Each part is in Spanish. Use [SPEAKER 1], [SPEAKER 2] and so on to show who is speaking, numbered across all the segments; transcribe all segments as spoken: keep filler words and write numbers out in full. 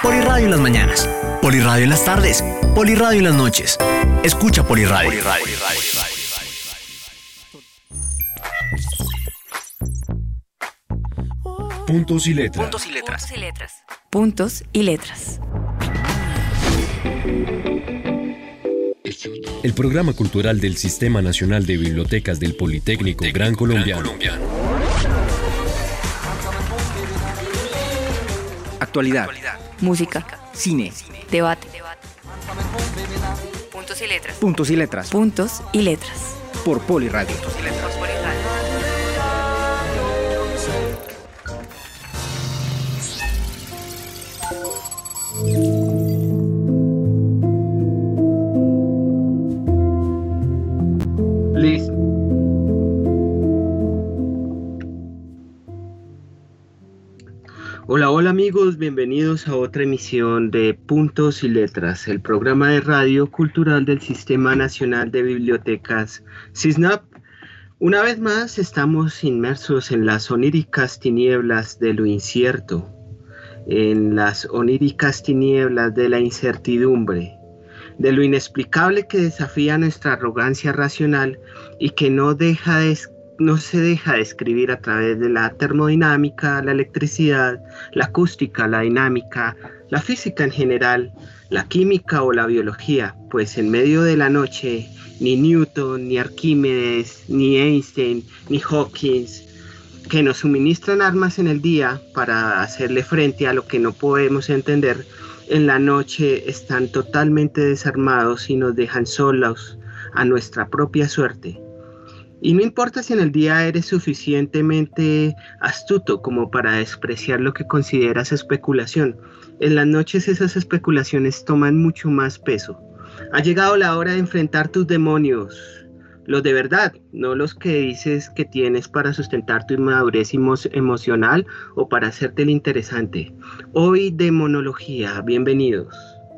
[SPEAKER 1] Poliradio en las mañanas, Poliradio en las tardes, Poliradio en las noches. Escucha Poliradio. Poliradio.
[SPEAKER 2] Puntos y letras.
[SPEAKER 3] Puntos y letras.
[SPEAKER 4] Puntos y letras. Puntos y letras.
[SPEAKER 2] El programa cultural del Sistema Nacional de Bibliotecas del Politécnico Gran Colombiano.
[SPEAKER 3] Actualidad.
[SPEAKER 4] Música.
[SPEAKER 3] Cine.
[SPEAKER 4] Debate. Puntos y letras.
[SPEAKER 3] Puntos y letras.
[SPEAKER 4] Puntos y letras.
[SPEAKER 3] Por Poliradio.
[SPEAKER 4] Por Poliradio.
[SPEAKER 5] Listo. Hola, hola amigos, bienvenidos a otra emisión de Puntos y Letras, el programa de radio cultural del Sistema Nacional de Bibliotecas SISNAP. Una vez más estamos inmersos en las oníricas tinieblas de lo incierto, en las oníricas tinieblas de la incertidumbre, de lo inexplicable que desafía nuestra arrogancia racional y que no deja de, no se deja describir a través de la termodinámica, la electricidad, la acústica, la dinámica, la física en general, la química o la biología, pues en medio de la noche ni Newton, ni Arquímedes, ni Einstein, ni Hawkins, que nos suministran armas en el día para hacerle frente a lo que no podemos entender, en la noche están totalmente desarmados y nos dejan solos a nuestra propia suerte. Y no importa si en el día eres suficientemente astuto como para despreciar lo que consideras especulación, en las noches esas especulaciones toman mucho más peso. Ha llegado la hora de enfrentar tus demonios, los de verdad, no los que dices que tienes para sustentar tu inmadurez emo- emocional o para hacerte el interesante. Hoy demonología, bienvenidos.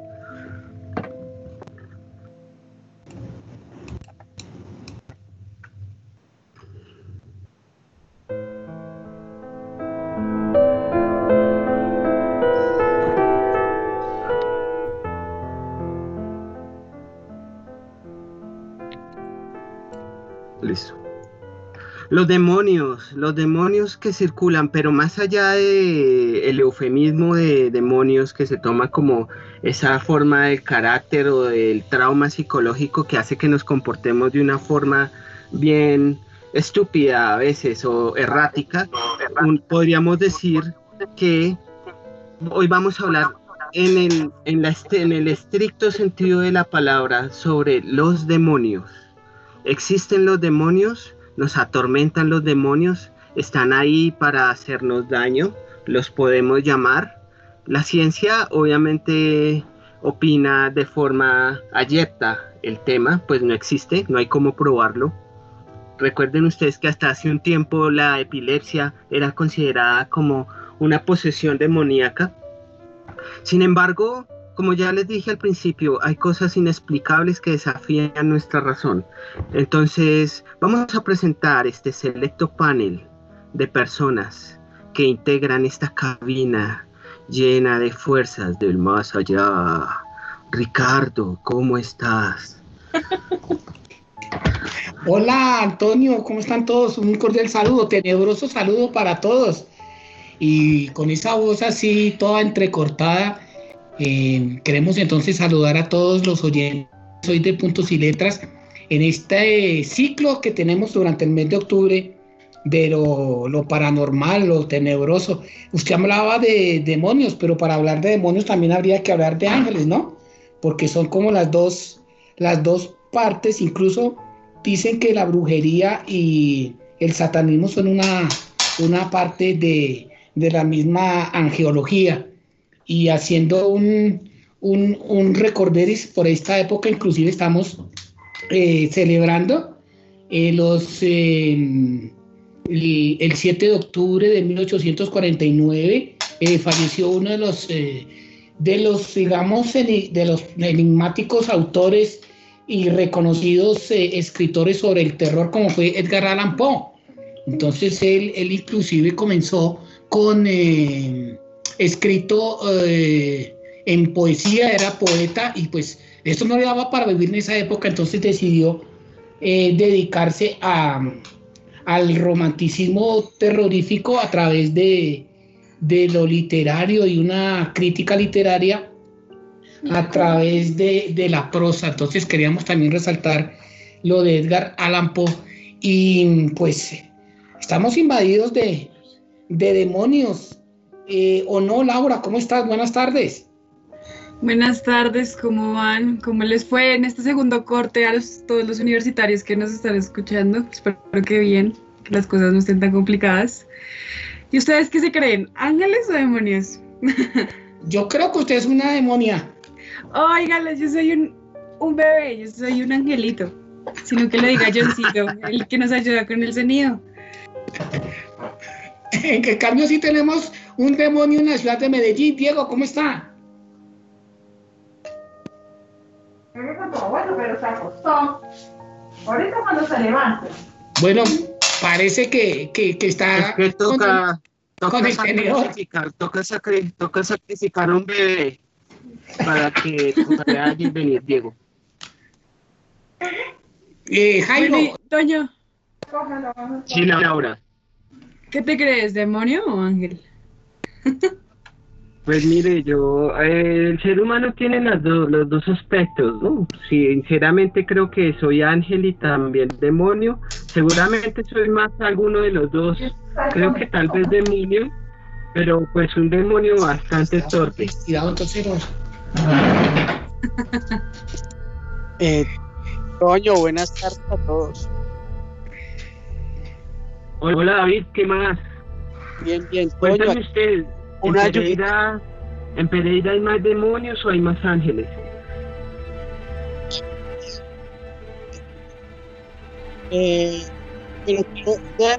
[SPEAKER 5] Listo. Los demonios, los demonios que circulan, pero más allá de el eufemismo de demonios que se toma como esa forma del carácter o del trauma psicológico que hace que nos comportemos de una forma bien estúpida a veces o errática, un, podríamos decir que hoy vamos a hablar en el, en, la, en el estricto sentido de la palabra sobre los demonios. ¿Existen los demonios? ¿Nos atormentan los demonios? ¿Están ahí para hacernos daño? ¿Los podemos llamar? La ciencia obviamente opina de forma abyecta el tema, pues no existe, no hay cómo probarlo. Recuerden ustedes que hasta hace un tiempo la epilepsia era considerada como una posesión demoníaca. Sin embargo, como ya les dije al principio, hay cosas inexplicables que desafían nuestra razón. Entonces, vamos a presentar este selecto panel de personas que integran esta cabina llena de fuerzas del más allá. Ricardo, ¿cómo estás?
[SPEAKER 6] Hola, Antonio, ¿cómo están todos? Un cordial saludo, tenebroso saludo para todos. Y con esa voz así, toda entrecortada, Eh, queremos entonces saludar a todos los oyentes hoy de Puntos y Letras en este ciclo que tenemos durante el mes de octubre de lo, lo paranormal, lo tenebroso. Usted hablaba de demonios, pero para hablar de demonios también habría que hablar de ángeles, ¿no? Porque son como las dos, las dos partes. Incluso dicen que la brujería y el satanismo son una, una parte de, de la misma angeología. Y haciendo un, un, un recorderis por esta época, inclusive estamos eh, celebrando eh, los, eh, el, el siete de octubre de mil ochocientos cuarenta y nueve, eh, falleció uno de los, eh, de los, digamos, de los enigmáticos autores y reconocidos eh, escritores sobre el terror, como fue Edgar Allan Poe. Entonces él, él inclusive comenzó con... Eh, escrito eh, en poesía, era poeta y pues esto no le daba para vivir en esa época, entonces decidió eh, dedicarse a, al romanticismo terrorífico a través de, de lo literario y una crítica literaria a través de, de la prosa. Entonces queríamos también resaltar lo de Edgar Allan Poe y pues estamos invadidos de, de demonios. Eh, ¿O no, Laura? ¿Cómo estás? Buenas tardes.
[SPEAKER 7] Buenas tardes, ¿cómo van? ¿Cómo les fue en este segundo corte a los, todos los universitarios que nos están escuchando? Espero que bien, que las cosas no estén tan complicadas. ¿Y ustedes qué se creen? ¿Ángeles o demonios?
[SPEAKER 6] Yo creo que usted es una demonia.
[SPEAKER 7] Óigale, yo soy un, un bebé, yo soy un angelito. Sino que lo diga Johncito, el que nos ayuda con el sonido.
[SPEAKER 6] En cambio sí tenemos un demonio en la ciudad de Medellín. Diego, ¿cómo está?
[SPEAKER 8] Bueno, pero se acostó. Ahorita cuando se levante.
[SPEAKER 6] Bueno, parece que, que, que está
[SPEAKER 5] es que toca,
[SPEAKER 6] con,
[SPEAKER 5] toca,
[SPEAKER 6] con el tenedor.
[SPEAKER 5] sacrificar, toca, sacri, toca sacrificar un bebé para que vea alguien venir, Diego.
[SPEAKER 6] Eh, Jairo.
[SPEAKER 7] Bueno, Toño.
[SPEAKER 5] Sí, Laura.
[SPEAKER 7] ¿Qué te crees, demonio o ángel?
[SPEAKER 5] Pues mire, yo, eh, el ser humano tiene las do, los dos aspectos, ¿no? Sinceramente creo que soy ángel y también demonio. Seguramente soy más alguno de los dos. Creo que tal vez demonio, pero pues un demonio bastante torpe.
[SPEAKER 6] Cuidado, entonces.
[SPEAKER 9] eh, Toño, buenas tardes a todos.
[SPEAKER 5] Hola David, ¿qué más?
[SPEAKER 9] Bien, bien.
[SPEAKER 5] Cuéntame
[SPEAKER 9] Toño,
[SPEAKER 5] usted, ¿en
[SPEAKER 9] una
[SPEAKER 5] Pereira, ¿en Pereira hay más demonios o hay más ángeles?
[SPEAKER 9] Eh, pero quiero ver.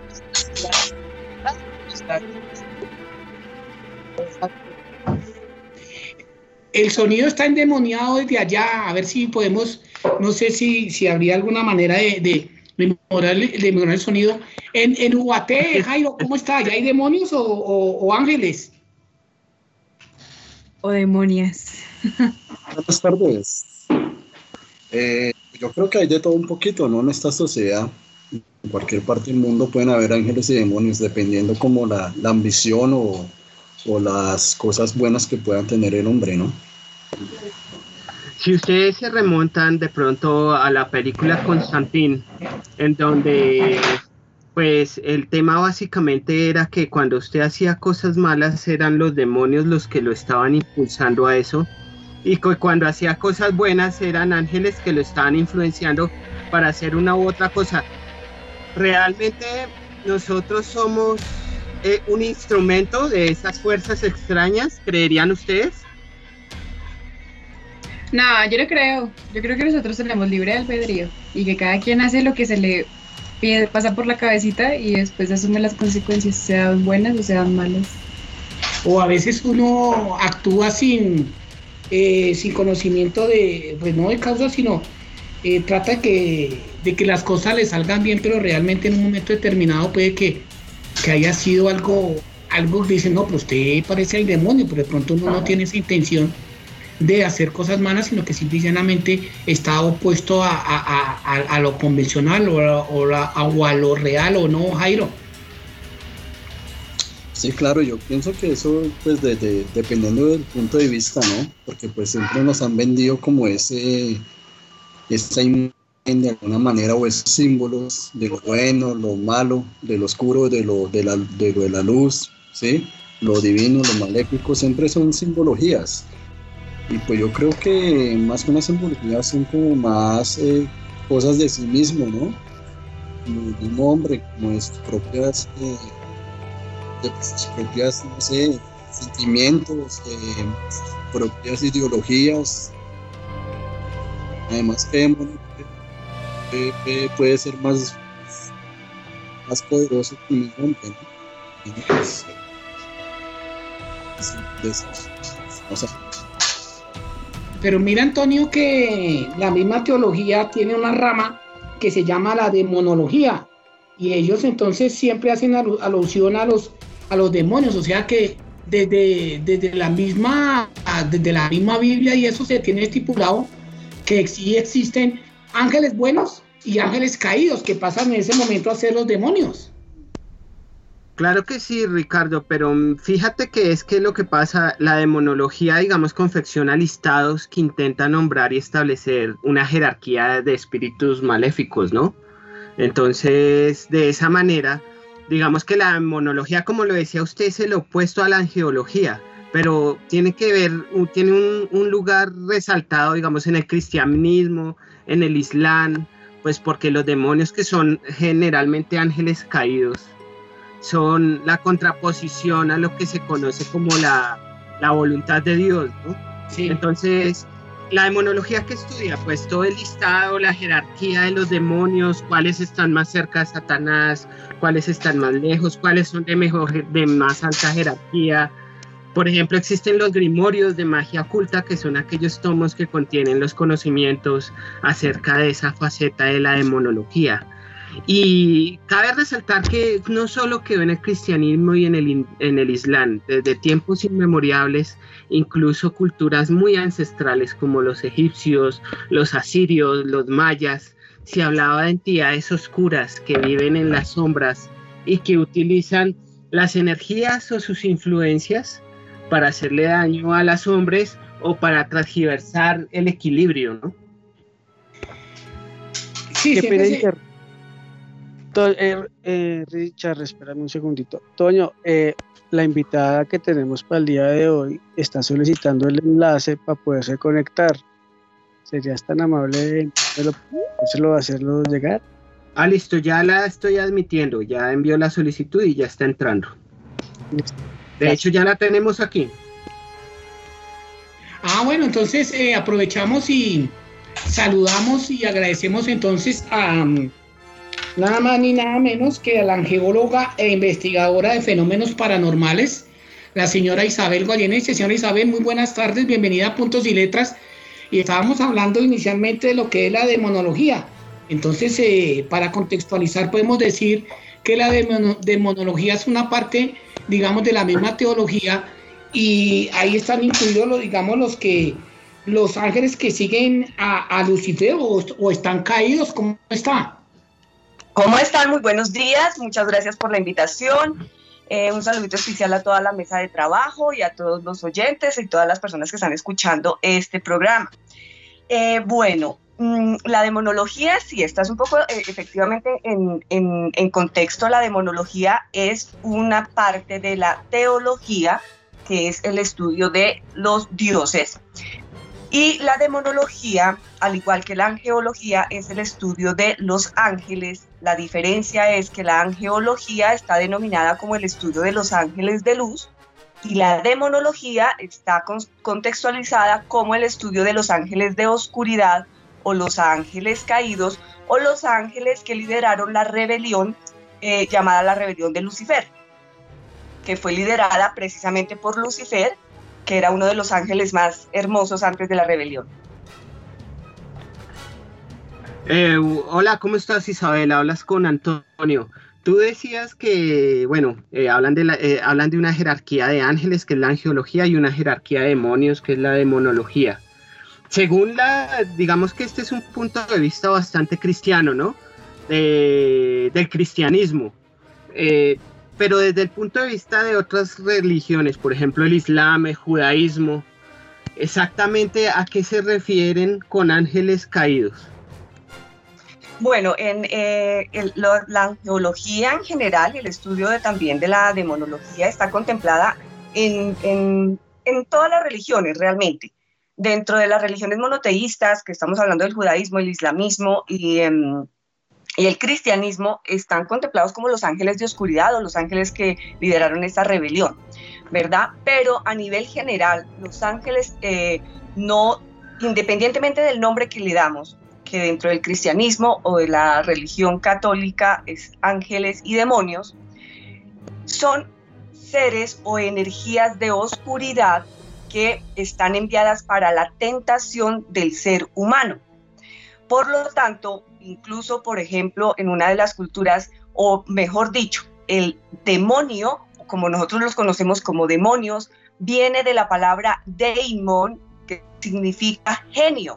[SPEAKER 6] El sonido está endemoniado desde allá. A ver si podemos, no sé si, si habría alguna manera de, de, de, mejorar, de mejorar el sonido. En, en Ubaté, Jairo, ¿cómo está? ¿Ya hay demonios o, o, o ángeles?
[SPEAKER 7] O demonias.
[SPEAKER 10] Buenas tardes. Eh, yo creo que hay de todo un poquito, ¿no? En esta sociedad, en cualquier parte del mundo pueden haber ángeles y demonios, dependiendo como la, la ambición o, o las cosas buenas que puedan tener el hombre, ¿no?
[SPEAKER 5] Si ustedes se remontan de pronto a la película Constantine, en donde pues el tema básicamente era que cuando usted hacía cosas malas eran los demonios los que lo estaban impulsando a eso, y que cuando hacía cosas buenas eran ángeles que lo estaban influenciando para hacer una u otra cosa. ¿Realmente nosotros somos eh, un instrumento de esas fuerzas extrañas? ¿Creerían ustedes?
[SPEAKER 7] No, yo no creo. Yo creo que nosotros tenemos libre albedrío y que cada quien hace lo que se le pide, pasa por la cabecita y después asume las consecuencias, sean buenas o sean malas.
[SPEAKER 6] O a veces uno actúa sin, eh, sin conocimiento de, pues no de causa, sino eh, trata que, de que las cosas le salgan bien, pero realmente en un momento determinado puede que, que haya sido algo, algo que dicen, no, pero usted parece el demonio, pero de pronto uno no tiene esa intención de hacer cosas malas, sino que simplemente está opuesto a, a, a, a lo convencional o a, o, a, o a lo real, ¿o no, Jairo?
[SPEAKER 10] Sí, claro, yo pienso que eso, pues, de, de, dependiendo del punto de vista, ¿no? Porque pues siempre nos han vendido como ese, esa imagen de alguna manera, o esos símbolos de lo bueno, lo malo, de lo oscuro, de lo de la, de, lo de la luz, ¿sí? Lo divino, lo maléfico, siempre son simbologías. Y pues yo creo que más que una simbología son como más eh, cosas de sí mismo, ¿no? Como el mismo hombre, como de sus propias, eh, de sus propias, no sé, sentimientos, eh, sus propias ideologías. Además que el demonio puede, puede, puede ser más, más poderoso que el mismo hombre, ¿no? Y pues, de esos, o sea,
[SPEAKER 6] pero mira, Antonio, que la misma teología tiene una rama que se llama la demonología, y ellos entonces siempre hacen alusión a los, a los demonios, o sea que desde, desde, la misma, desde la misma Biblia, y eso se tiene estipulado, que sí existen ángeles buenos y ángeles caídos que pasan en ese momento a ser los demonios.
[SPEAKER 5] Claro que sí, Ricardo, pero fíjate que es que lo que pasa, la demonología, digamos, confecciona listados que intentan nombrar y establecer una jerarquía de espíritus maléficos, ¿no? Entonces, de esa manera, digamos que la demonología, como lo decía usted, es el opuesto a la angeología, pero tiene que ver, tiene un, un lugar resaltado, digamos, en el cristianismo, en el islam, pues porque los demonios, que son generalmente ángeles caídos, son la contraposición a lo que se conoce como la, la voluntad de Dios, ¿no? Sí. Entonces, la demonología que estudia, pues todo el listado, la jerarquía de los demonios, cuáles están más cerca de Satanás, cuáles están más lejos, cuáles son de, mejor, de más alta jerarquía. Por ejemplo, existen los grimorios de magia oculta, que son aquellos tomos que contienen los conocimientos acerca de esa faceta de la demonología. Y cabe resaltar que no solo quedó en el cristianismo y en el, en el islam, desde tiempos inmemorables, incluso culturas muy ancestrales como los egipcios, los asirios, los mayas, se hablaba de entidades oscuras que viven en las sombras y que utilizan las energías o sus influencias para hacerle daño a los hombres o para transgiversar el equilibrio, ¿no?
[SPEAKER 9] Sí, Qué pena inter... To- eh, eh, Richard, espérame un segundito. Toño, eh, la invitada que tenemos para el día de hoy está solicitando el enlace para poderse conectar. ¿Serías tan amable de lo, hacerlo llegar?
[SPEAKER 5] Ah, listo, ya la estoy admitiendo, ya envió la solicitud y ya está entrando.
[SPEAKER 9] Listo.
[SPEAKER 5] De hecho, ya la tenemos aquí.
[SPEAKER 6] Ah, bueno, entonces eh, aprovechamos y saludamos y agradecemos entonces a um, nada más ni nada menos que a la angeóloga e investigadora de fenómenos paranormales, la señora Isabel Goyeneche. Señora Isabel, muy buenas tardes, bienvenida a Puntos y Letras. Y estábamos hablando inicialmente de lo que es la demonología. Entonces, eh, para contextualizar, podemos decir que la demono- demonología es una parte, digamos, de la misma teología, y ahí están incluidos, los, digamos, los que los ángeles que siguen a, a Lucifer o, o están caídos. ¿Cómo está?
[SPEAKER 11] ¿Cómo están? Muy buenos días, muchas gracias por la invitación. Eh, un saludito especial a toda la mesa de trabajo y a todos los oyentes y todas las personas que están escuchando este programa. Eh, bueno, mmm, la demonología, sí, esta es un poco, eh, efectivamente, en, en, en contexto, la demonología es una parte de la teología, que es el estudio de los dioses. Y la demonología, al igual que la angeología, es el estudio de los ángeles. La diferencia es que la angeología está denominada como el estudio de los ángeles de luz, y la demonología está con, contextualizada como el estudio de los ángeles de oscuridad, o los ángeles caídos, o los ángeles que lideraron la rebelión eh, llamada la rebelión de Lucifer, que fue liderada precisamente por Lucifer, que era uno de los ángeles más hermosos antes de la rebelión.
[SPEAKER 5] Eh, hola, ¿cómo estás, Isabel? Hablas con Antonio. Tú decías que, bueno, eh, hablan, de la, eh, hablan de una jerarquía de ángeles, que es la angeología, y una jerarquía de demonios, que es la demonología. Según la, digamos que este es un punto de vista bastante cristiano, ¿no? De, del cristianismo. Eh, pero desde el punto de vista de otras religiones, por ejemplo el islam, el judaísmo, exactamente ¿a qué se refieren con ángeles caídos?
[SPEAKER 11] Bueno, en eh, el, lo, la angeología en general, el estudio de, también de la demonología, está contemplada en, en, en todas las religiones realmente. Dentro de las religiones monoteístas, que estamos hablando del judaísmo, el islamismo y, um, y el cristianismo, están contemplados como los ángeles de oscuridad o los ángeles que lideraron esta rebelión, ¿verdad? Pero a nivel general, los ángeles, eh, no, independientemente del nombre que le damos, que dentro del cristianismo o de la religión católica es ángeles y demonios, son seres o energías de oscuridad que están enviadas para la tentación del ser humano. Por lo tanto, incluso, por ejemplo, en una de las culturas, o mejor dicho, el demonio como nosotros los conocemos como demonios, viene de la palabra daimon, que significa genio.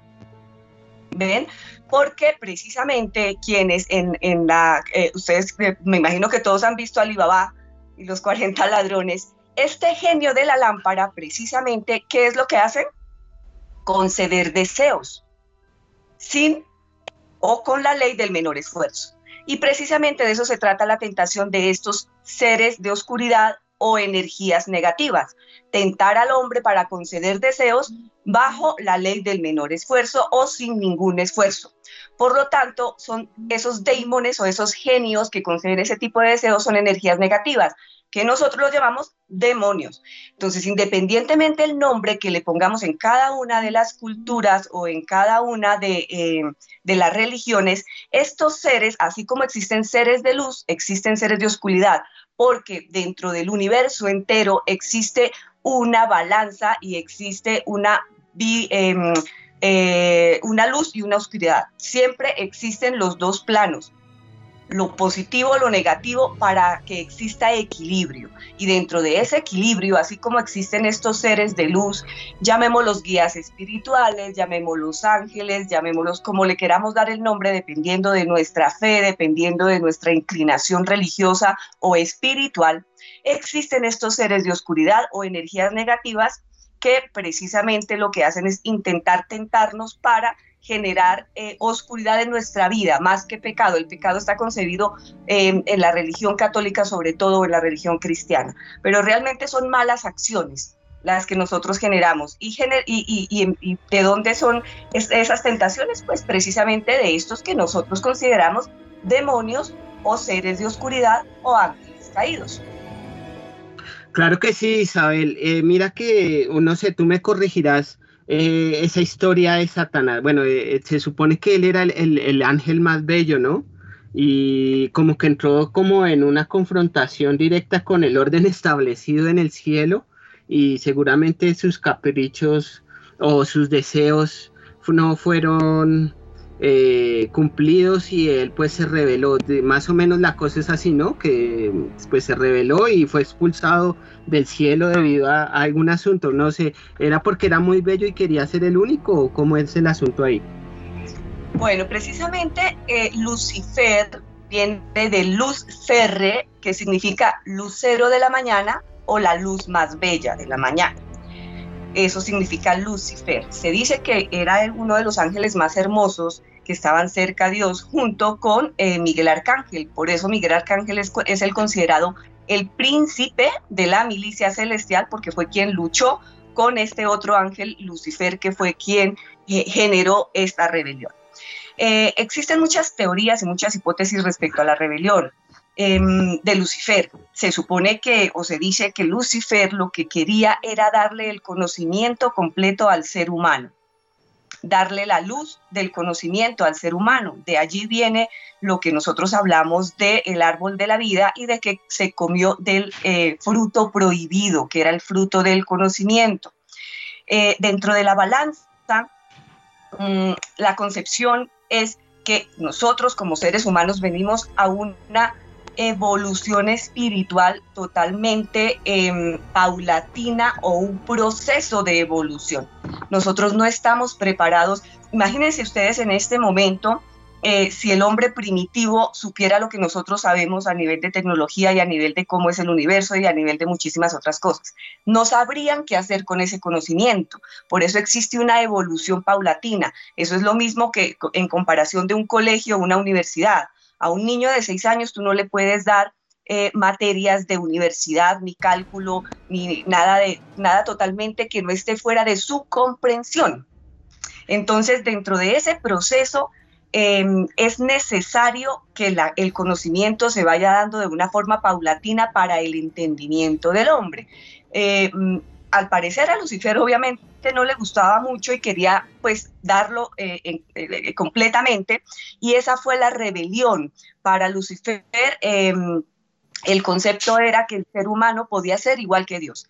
[SPEAKER 11] ¿Ven? Porque precisamente quienes en, en la, eh, ustedes eh, me imagino que todos han visto Alibaba y los cuarenta ladrones, este genio de la lámpara precisamente, ¿qué es lo que hacen? Conceder deseos, sin o con la ley del menor esfuerzo. Y precisamente de eso se trata la tentación de estos seres de oscuridad o energías negativas, tentar al hombre para conceder deseos bajo la ley del menor esfuerzo o sin ningún esfuerzo. Por lo tanto, son esos daimones o esos genios que conceden ese tipo de deseos son energías negativas, que nosotros los llamamos demonios. Entonces, independientemente del nombre que le pongamos en cada una de las culturas o en cada una de, eh, de las religiones, estos seres, así como existen seres de luz, existen seres de oscuridad, porque dentro del universo entero existe una balanza y existe una, eh, eh, una luz y una oscuridad. Siempre existen los dos planos, lo positivo, lo negativo, para que exista equilibrio. Y dentro de ese equilibrio, así como existen estos seres de luz, llamémoslos guías espirituales, llamémoslos ángeles, llamémoslos como le queramos dar el nombre, dependiendo de nuestra fe, dependiendo de nuestra inclinación religiosa o espiritual, existen estos seres de oscuridad o energías negativas que precisamente lo que hacen es intentar tentarnos para generar eh, oscuridad en nuestra vida, más que pecado. El pecado está concebido eh, en la religión católica, sobre todo en la religión cristiana, pero realmente son malas acciones las que nosotros generamos. ¿Y, gener y, y, y, y de dónde son es esas tentaciones? Pues precisamente de estos que nosotros consideramos demonios o seres de oscuridad o ángeles caídos.
[SPEAKER 5] Claro que sí, Isabel. Eh, mira que, no sé, tú me corregirás, Eh, esa historia de Satanás, bueno, eh, se supone que él era el, el, el ángel más bello, ¿no? Y como que entró como en una confrontación directa con el orden establecido en el cielo, y seguramente sus caprichos o sus deseos no fueron eh, cumplidos y él pues se rebeló. De, más o menos la cosa es así, ¿no? Que pues se rebeló y fue expulsado del cielo debido a, a algún asunto, no sé, ¿era porque era muy bello y quería ser el único o cómo es el asunto ahí?
[SPEAKER 11] Bueno, precisamente eh, Lucifer viene de luz ferre, que significa lucero de la mañana o la luz más bella de la mañana. Eso significa Lucifer. Se dice que era uno de los ángeles más hermosos que estaban cerca de Dios, junto con eh, Miguel Arcángel. Por eso Miguel Arcángel es, es el considerado el príncipe de la milicia celestial, porque fue quien luchó con este otro ángel, Lucifer, que fue quien eh, generó esta rebelión. Eh, existen muchas teorías y muchas hipótesis respecto a la rebelión eh, de Lucifer. Se supone que, o se dice que Lucifer lo que quería era darle el conocimiento completo al ser humano, darle la luz del conocimiento al ser humano. De allí viene lo que nosotros hablamos del árbol de la vida y de que se comió del eh, fruto prohibido, que era el fruto del conocimiento. Eh, dentro de la balanza, mmm, la concepción es que nosotros como seres humanos venimos a una evolución espiritual totalmente eh, paulatina o un proceso de evolución. Nosotros no estamos preparados. Imagínense ustedes en este momento, eh, si el hombre primitivo supiera lo que nosotros sabemos a nivel de tecnología y a nivel de cómo es el universo y a nivel de muchísimas otras cosas. No sabrían qué hacer con ese conocimiento. Por eso existe una evolución paulatina. Eso es lo mismo que en comparación de un colegio o una universidad. A un niño de seis años tú no le puedes dar eh, materias de universidad, ni cálculo, ni nada, de, nada totalmente que no esté fuera de su comprensión. Entonces, dentro de ese proceso eh, es necesario que la, el conocimiento se vaya dando de una forma paulatina para el entendimiento del hombre. Eh, al parecer a Lucifer obviamente no le gustaba mucho y quería pues darlo eh, eh, eh, completamente, y esa fue la rebelión. Para Lucifer eh, el concepto era que el ser humano podía ser igual que Dios,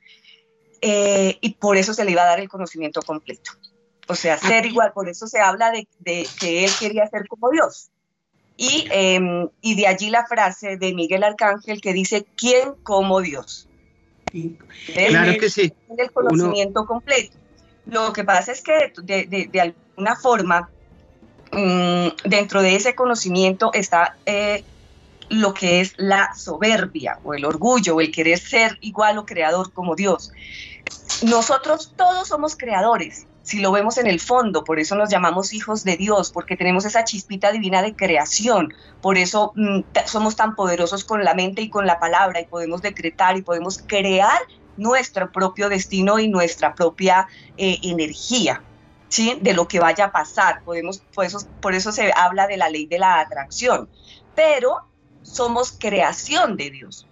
[SPEAKER 11] eh, y por eso se le iba a dar el conocimiento completo, o sea, ser igual. Por eso se habla de, de que él quería ser como Dios. Y, eh, y de allí la frase de Miguel Arcángel que dice, ¿quién como Dios?
[SPEAKER 6] Sí.
[SPEAKER 5] Claro que sí.
[SPEAKER 11] El conocimiento Uno... completo. Lo que pasa es que de, de, de alguna forma, mmm, dentro de ese conocimiento está eh, lo que es la soberbia o el orgullo o el querer ser igual o creador como Dios. Nosotros todos somos creadores, si lo vemos en el fondo, por eso nos llamamos hijos de Dios, porque tenemos esa chispita divina de creación, por eso mmm, somos tan poderosos con la mente y con la palabra, y podemos decretar y podemos crear nuestro propio destino y nuestra propia eh, energía, ¿sí? De lo que vaya a pasar. Podemos, por eso, por eso se habla de la ley de la atracción, pero somos creación de Dios.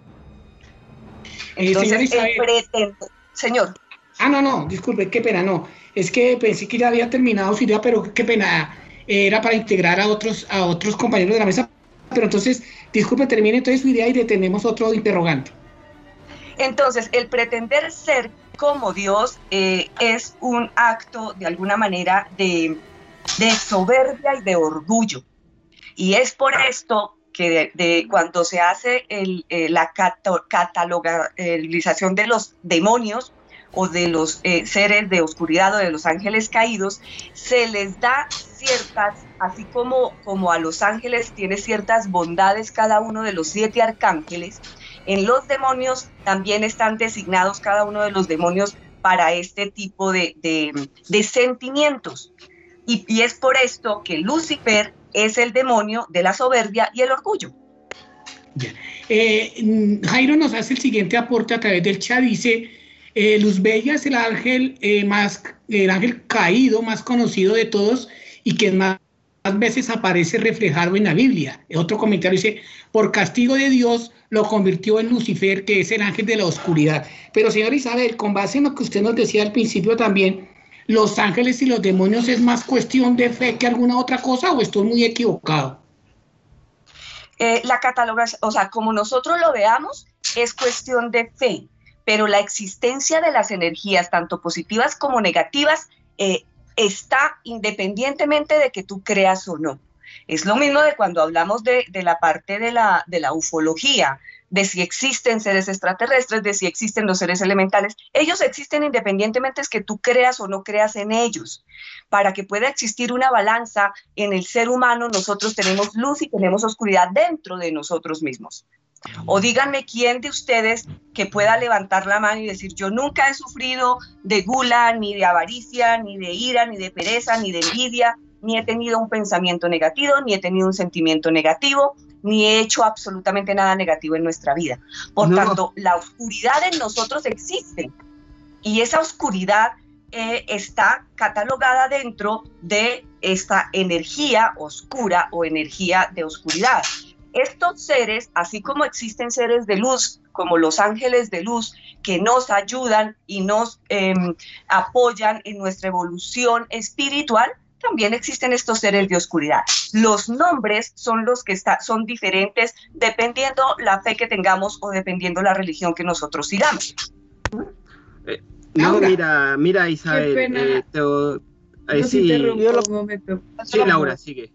[SPEAKER 11] Entonces,
[SPEAKER 6] eh,
[SPEAKER 11] el pretende... Señor.
[SPEAKER 6] Ah, no, no, disculpe, qué pena, no. Es que pensé que ya había terminado su idea, pero qué pena, era para integrar a otros, a otros compañeros de la mesa. Pero entonces, disculpe, termine entonces su idea y detenemos otro interrogante.
[SPEAKER 11] Entonces, el pretender ser como Dios eh, es un acto, de alguna manera, de, de soberbia y de orgullo. Y es por esto que de, de cuando se hace el, eh, la cato, catalogalización de los demonios o de los eh, seres de oscuridad o de los ángeles caídos, se les da ciertas, así como, como a los ángeles tiene ciertas bondades cada uno de los siete arcángeles, en los demonios también están designados cada uno de los demonios para este tipo de, de, de sentimientos. Y, y es por esto que Lucifer es el demonio de la soberbia y el orgullo.
[SPEAKER 6] Bien. Eh, Jairo nos hace el siguiente aporte a través del chat, dice, eh, Luzbella es el ángel, eh, más, el ángel caído más conocido de todos y que más, más veces aparece reflejado en la Biblia. Otro comentario dice, por castigo de Dios lo convirtió en Lucifer, que es el ángel de la oscuridad. Pero señor Isabel, con base en lo que usted nos decía al principio también, ¿los ángeles y los demonios es más cuestión de fe que alguna otra cosa o estoy muy equivocado?
[SPEAKER 11] Eh, la catalogación, o sea, como nosotros lo veamos, es cuestión de fe, pero la existencia de las energías, tanto positivas como negativas, eh, está independientemente de que tú creas o no. Es lo mismo de cuando hablamos de, de la parte de la, de la ufología, de si existen seres extraterrestres, de si existen los seres elementales. Ellos existen independientemente de que tú creas o no creas en ellos. Para que pueda existir una balanza en el ser humano, nosotros tenemos luz y tenemos oscuridad dentro de nosotros mismos. O díganme quién de ustedes que pueda levantar la mano y decir, yo nunca he sufrido de gula, ni de avaricia, ni de ira, ni de pereza, ni de envidia, ni he tenido un pensamiento negativo, ni he tenido un sentimiento negativo, ni he hecho absolutamente nada negativo en nuestra vida. Por no. tanto, la oscuridad en nosotros existe y esa oscuridad eh, está catalogada dentro de esta energía oscura o energía de oscuridad. Estos seres, así como existen seres de luz, como los ángeles de luz, que nos ayudan y nos eh, apoyan en nuestra evolución espiritual, también existen estos seres de oscuridad. Los nombres son los que está, son diferentes dependiendo la fe que tengamos o dependiendo la religión que nosotros sigamos.
[SPEAKER 5] Eh, no, mira, mira Isabel.
[SPEAKER 7] Qué pena.
[SPEAKER 5] Eh, te, eh,
[SPEAKER 7] Los
[SPEAKER 5] sí,
[SPEAKER 7] interrumpo un momento.
[SPEAKER 5] Sí, Laura, sigue.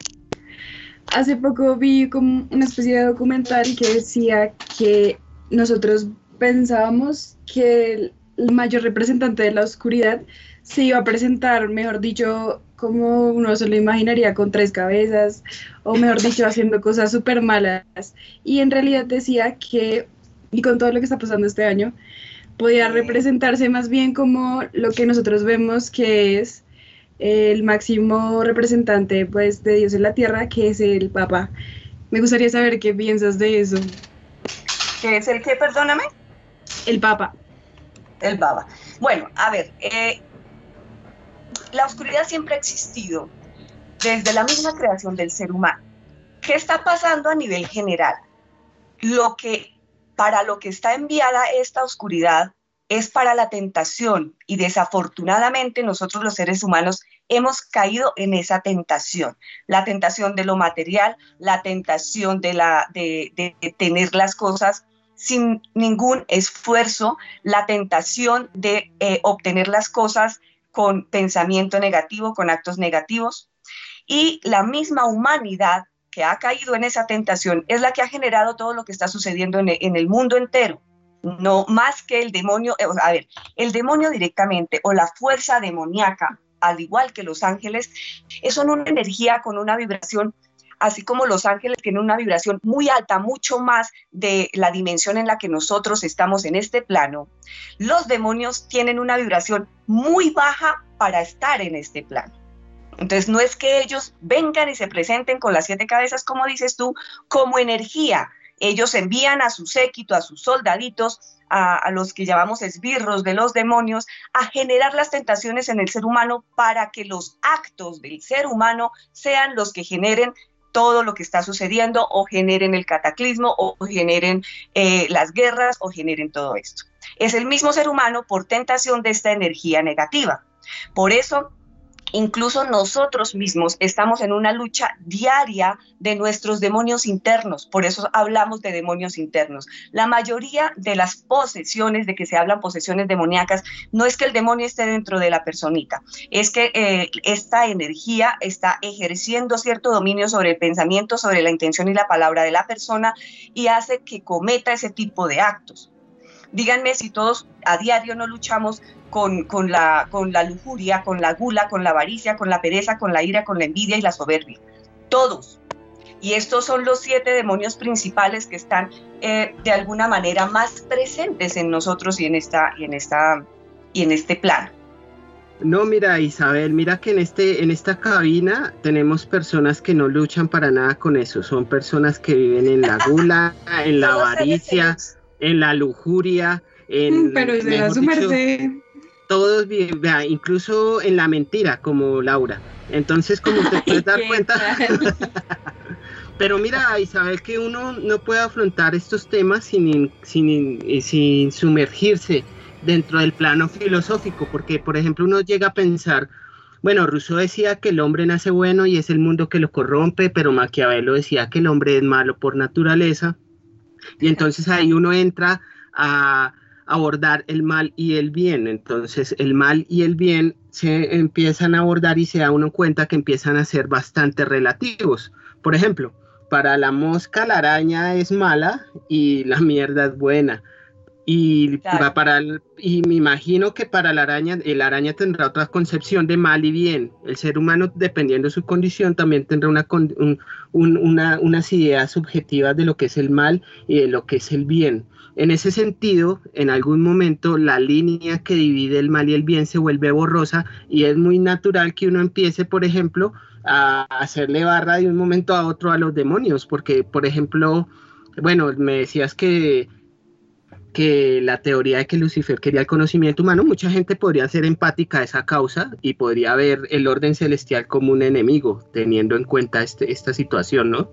[SPEAKER 7] Hace poco vi como una especie de documental que decía que nosotros pensábamos que el mayor representante de la oscuridad se iba a presentar, mejor dicho, como uno se lo imaginaría, con tres cabezas, o mejor dicho, haciendo cosas súper malas. Y en realidad decía que, y con todo lo que está pasando este año, podía representarse más bien como lo que nosotros vemos, que es el máximo representante, pues, de Dios en la tierra, que es el Papa. Me gustaría saber qué piensas de eso.
[SPEAKER 11] ¿Qué es el qué, perdóname?
[SPEAKER 7] El Papa.
[SPEAKER 11] El Papa. Bueno, a ver, eh, la oscuridad siempre ha existido desde la misma creación del ser humano. ¿Qué está pasando a nivel general? Lo que, para lo que está enviada esta oscuridad es para la tentación y desafortunadamente nosotros los seres humanos hemos caído en esa tentación. La tentación de lo material, la tentación de, la, de, de, de tener las cosas sin ningún esfuerzo, la tentación de eh, obtener las cosas con pensamiento negativo, con actos negativos, y la misma humanidad que ha caído en esa tentación es la que ha generado todo lo que está sucediendo en el, en el mundo entero. No más que el demonio, eh, a ver, el demonio directamente o la fuerza demoníaca, al igual que los ángeles, son una energía con una vibración, así como los ángeles tienen una vibración muy alta, mucho más de la dimensión en la que nosotros estamos en este plano. Los demonios tienen una vibración muy baja para estar en este plano. Entonces no es que ellos vengan y se presenten con las siete cabezas, como dices tú, como energía. Ellos envían a su séquito, a sus soldaditos, a, a los que llamamos esbirros de los demonios, a generar las tentaciones en el ser humano para que los actos del ser humano sean los que generen todo lo que está sucediendo, o generen el cataclismo, o generen eh, las guerras, o generen todo esto. Es el mismo ser humano por tentación de esta energía negativa. Por eso, incluso nosotros mismos estamos en una lucha diaria de nuestros demonios internos, por eso hablamos de demonios internos. La mayoría de las posesiones, de que se hablan posesiones demoníacas, no es que el demonio esté dentro de la personita, es que eh, esta energía está ejerciendo cierto dominio sobre el pensamiento, sobre la intención y la palabra de la persona, y hace que cometa ese tipo de actos. Díganme si todos a diario no luchamos con, con, la, con la lujuria, con la gula, con la avaricia, con la pereza, con la ira, con la envidia y la soberbia. Todos. Y estos son los siete demonios principales que están eh, de alguna manera más presentes en nosotros y en, esta, y, en esta, y en este plano.
[SPEAKER 5] No, mira, Isabel, mira que en, este, en esta cabina tenemos personas que no luchan para nada con eso. Son personas que viven en la gula, en la avaricia, en la lujuria, en,
[SPEAKER 7] pero se da su merced.
[SPEAKER 5] Todos viven, vea, incluso en la mentira, como Laura. Entonces, como te puedes dar cuenta. Pero mira, Isabel, que uno no puede afrontar estos temas sin, sin, sin sumergirse dentro del plano filosófico, porque, por ejemplo, uno llega a pensar, bueno, Rousseau decía que el hombre nace bueno y es el mundo que lo corrompe, pero Maquiavelo decía que el hombre es malo por naturaleza. Y entonces ahí uno entra a abordar el mal y el bien. Entonces el mal y el bien se empiezan a abordar y se da uno cuenta que empiezan a ser bastante relativos. Por ejemplo, para la mosca la araña es mala y la mierda es buena. Y, claro. para el, y me imagino que para la araña, el araña tendrá otra concepción de mal y bien. El ser humano, dependiendo de su condición, también tendrá una, un, un, una, unas ideas subjetivas de lo que es el mal y de lo que es el bien. En ese sentido, en algún momento, la línea que divide el mal y el bien se vuelve borrosa y es muy natural que uno empiece, por ejemplo, a hacerle barra de un momento a otro a los demonios. Porque, por ejemplo, bueno, me decías que... que la teoría de que Lucifer quería el conocimiento humano, mucha gente podría ser empática a esa causa y podría ver el orden celestial como un enemigo, teniendo en cuenta este, esta situación, ¿no?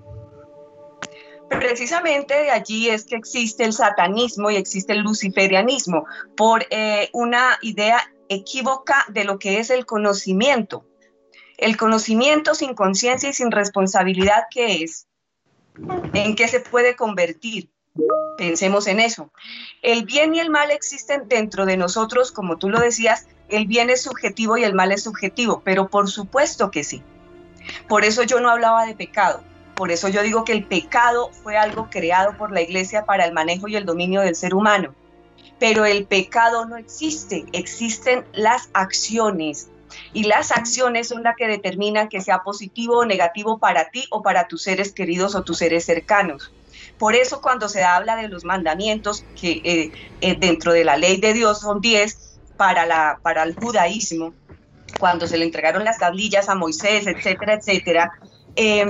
[SPEAKER 11] Precisamente de allí es que existe el satanismo y existe el luciferianismo, por eh, una idea equívoca de lo que es el conocimiento. El conocimiento sin conciencia y sin responsabilidad, ¿qué es? ¿En qué se puede convertir? Pensemos en eso. El bien y el mal existen dentro de nosotros, como tú lo decías, el bien es subjetivo y el mal es subjetivo, pero por supuesto que sí. Por eso yo no hablaba de pecado, por eso yo digo que el pecado fue algo creado por la Iglesia para el manejo y el dominio del ser humano. Pero el pecado no existe, existen las acciones. Y las acciones son las que determinan que sea positivo o negativo para ti o para tus seres queridos o tus seres cercanos. Por eso cuando se habla de los mandamientos, que eh, eh, dentro de la ley de Dios son diez para, la, para el judaísmo, cuando se le entregaron las tablillas a Moisés, etcétera, etcétera, eh,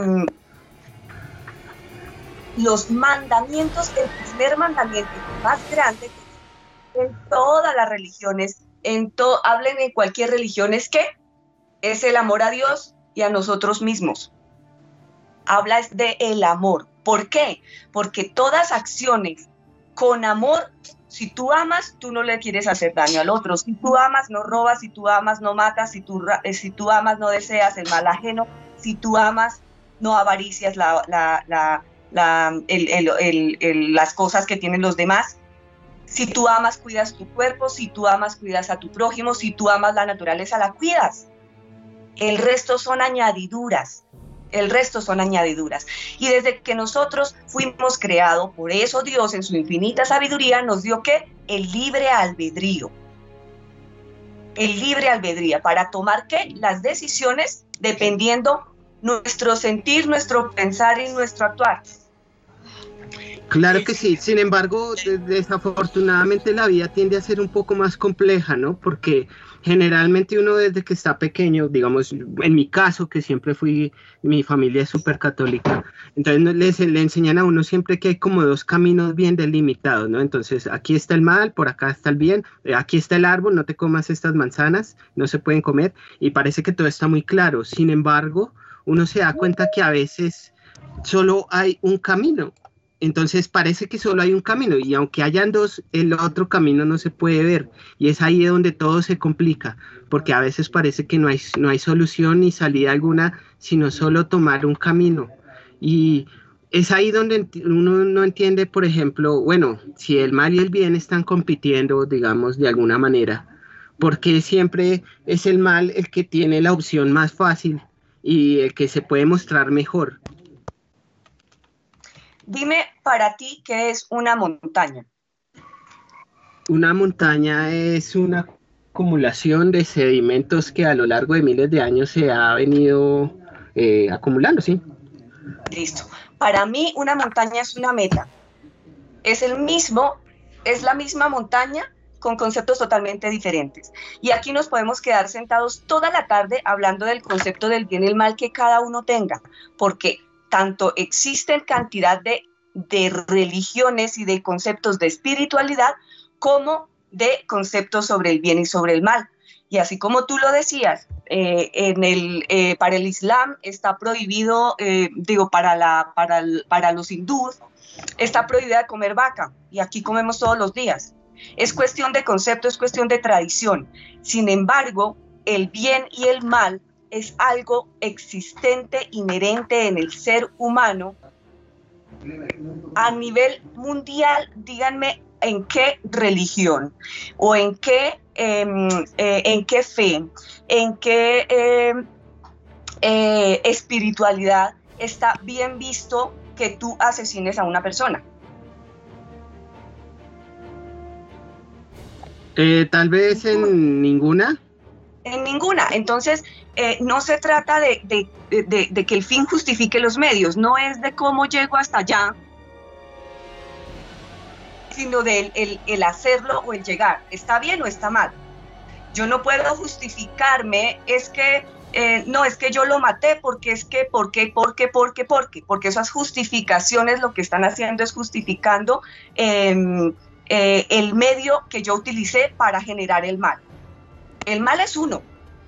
[SPEAKER 11] los mandamientos, el primer mandamiento más grande en todas las religiones, en to, hablen en cualquier religión, es que es el amor a Dios y a nosotros mismos. Habla de el amor. ¿Por qué? Porque todas acciones con amor, si tú amas, tú no le quieres hacer daño al otro. Si tú amas, no robas. Si tú amas, no matas. Si tú, si tú amas, no deseas el mal ajeno. Si tú amas, no avaricias la, la, la, la, el, el, el, el, las cosas que tienen los demás. Si tú amas, cuidas tu cuerpo. Si tú amas, cuidas a tu prójimo. Si tú amas la naturaleza, la cuidas. El resto son añadiduras. El resto son añadiduras. Y desde que nosotros fuimos creados, por eso Dios en su infinita sabiduría nos dio ¿qué? El libre albedrío. El libre albedrío para tomar ¿qué? Las decisiones dependiendo nuestro sentir, nuestro pensar y nuestro actuar.
[SPEAKER 5] Claro que sí, sin embargo, desafortunadamente la vida tiende a ser un poco más compleja, ¿no? Porque generalmente uno desde que está pequeño, digamos, en mi caso, que siempre fui, mi familia es súper católica, entonces les, le enseñan a uno siempre que hay como dos caminos bien delimitados, ¿no? Entonces, aquí está el mal, por acá está el bien, aquí está el árbol, no te comas estas manzanas, no se pueden comer, y parece que todo está muy claro. Sin embargo, uno se da cuenta que a veces solo hay un camino. Entonces parece que solo hay un camino y aunque hayan dos, el otro camino no se puede ver y es ahí donde todo se complica, porque a veces parece que no hay, no hay solución ni salida alguna, sino solo tomar un camino. Y es ahí donde uno no entiende, por ejemplo, bueno, si el mal y el bien están compitiendo, digamos, de alguna manera, ¿por qué siempre es el mal el que tiene la opción más fácil y el que se puede mostrar mejor?
[SPEAKER 11] Dime para ti qué es una montaña.
[SPEAKER 5] Una montaña es una acumulación de sedimentos que a lo largo de miles de años se ha venido eh, acumulando, ¿sí?
[SPEAKER 11] Listo. Para mí una montaña es una meta. Es el mismo, es la misma montaña con conceptos totalmente diferentes. Y aquí nos podemos quedar sentados toda la tarde hablando del concepto del bien y el mal que cada uno tenga, porque tanto existen cantidad de, de religiones y de conceptos de espiritualidad como de conceptos sobre el bien y sobre el mal. Y así como tú lo decías, eh, en el, eh, para el Islam está prohibido, eh, digo, para, la, para, el, para los hindúes está prohibida comer vaca y aquí comemos todos los días. Es cuestión de concepto, es cuestión de tradición. Sin embargo, el bien y el mal es algo existente, inherente en el ser humano. A nivel mundial, díganme en qué religión o en qué, eh, eh, en qué fe, en qué eh, eh, espiritualidad está bien visto que tú asesines a una persona.
[SPEAKER 5] Eh, tal vez en ninguna.
[SPEAKER 11] En ninguna. Entonces, eh, no se trata de, de, de, de que el fin justifique los medios, no es de cómo llego hasta allá, sino del el, el hacerlo o el llegar. ¿Está bien o está mal? Yo no puedo justificarme, es que, eh, no, es que yo lo maté, porque es que, ¿por qué, por qué, por qué, por qué? Porque esas justificaciones lo que están haciendo es justificando eh, eh, el medio que yo utilicé para generar el mal. El mal es uno.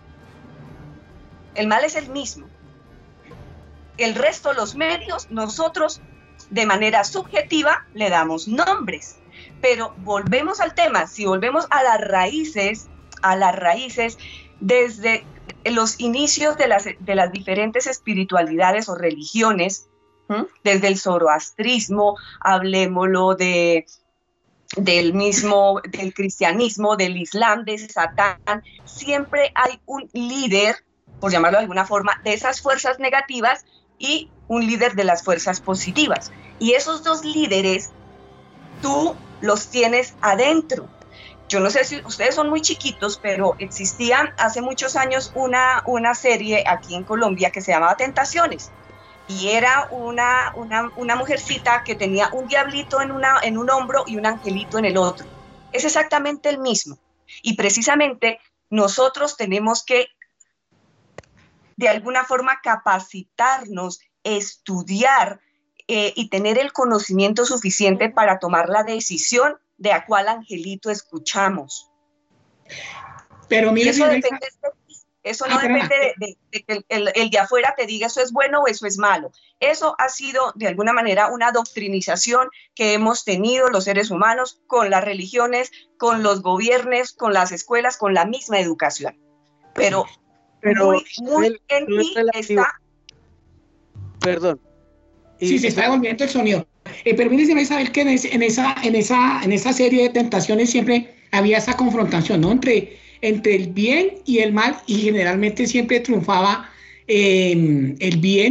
[SPEAKER 11] El mal es el mismo. El resto, los medios, nosotros de manera subjetiva le damos nombres. Pero volvemos al tema, si volvemos a las raíces, a las raíces, desde los inicios de las, de las diferentes espiritualidades o religiones, ¿sí? Desde el zoroastrismo, hablemoslo de... del mismo, del cristianismo, del islam, de Satán, siempre hay un líder, por llamarlo de alguna forma, de esas fuerzas negativas y un líder de las fuerzas positivas. Y esos dos líderes, tú los tienes adentro. Yo no sé si ustedes son muy chiquitos, pero existía hace muchos años una, una serie aquí en Colombia que se llamaba Tentaciones. Y era una, una, una mujercita que tenía un diablito en, una, en un hombro y un angelito en el otro. Es exactamente el mismo. Y precisamente nosotros tenemos que, de alguna forma, capacitarnos, estudiar eh, y tener el conocimiento suficiente para tomar la decisión de a cuál angelito escuchamos.
[SPEAKER 6] Pero mire,
[SPEAKER 11] eso depende de Eso no ah, depende de, de, de que el, el, el de afuera te diga eso es bueno o eso es malo. Eso ha sido de alguna manera una doctrinización que hemos tenido los seres humanos con las religiones, con los gobiernos, con las escuelas, con la misma educación. Pero, Pero muy, muy el, en ti está...
[SPEAKER 9] Perdón.
[SPEAKER 6] Y... Sí, se está devolviendo el sonido. Eh, permíteme saber que en, ese, en, esa, en, esa, en esa serie de tentaciones siempre había esa confrontación, ¿no? Entre... entre el bien y el mal, y generalmente siempre triunfaba eh, el bien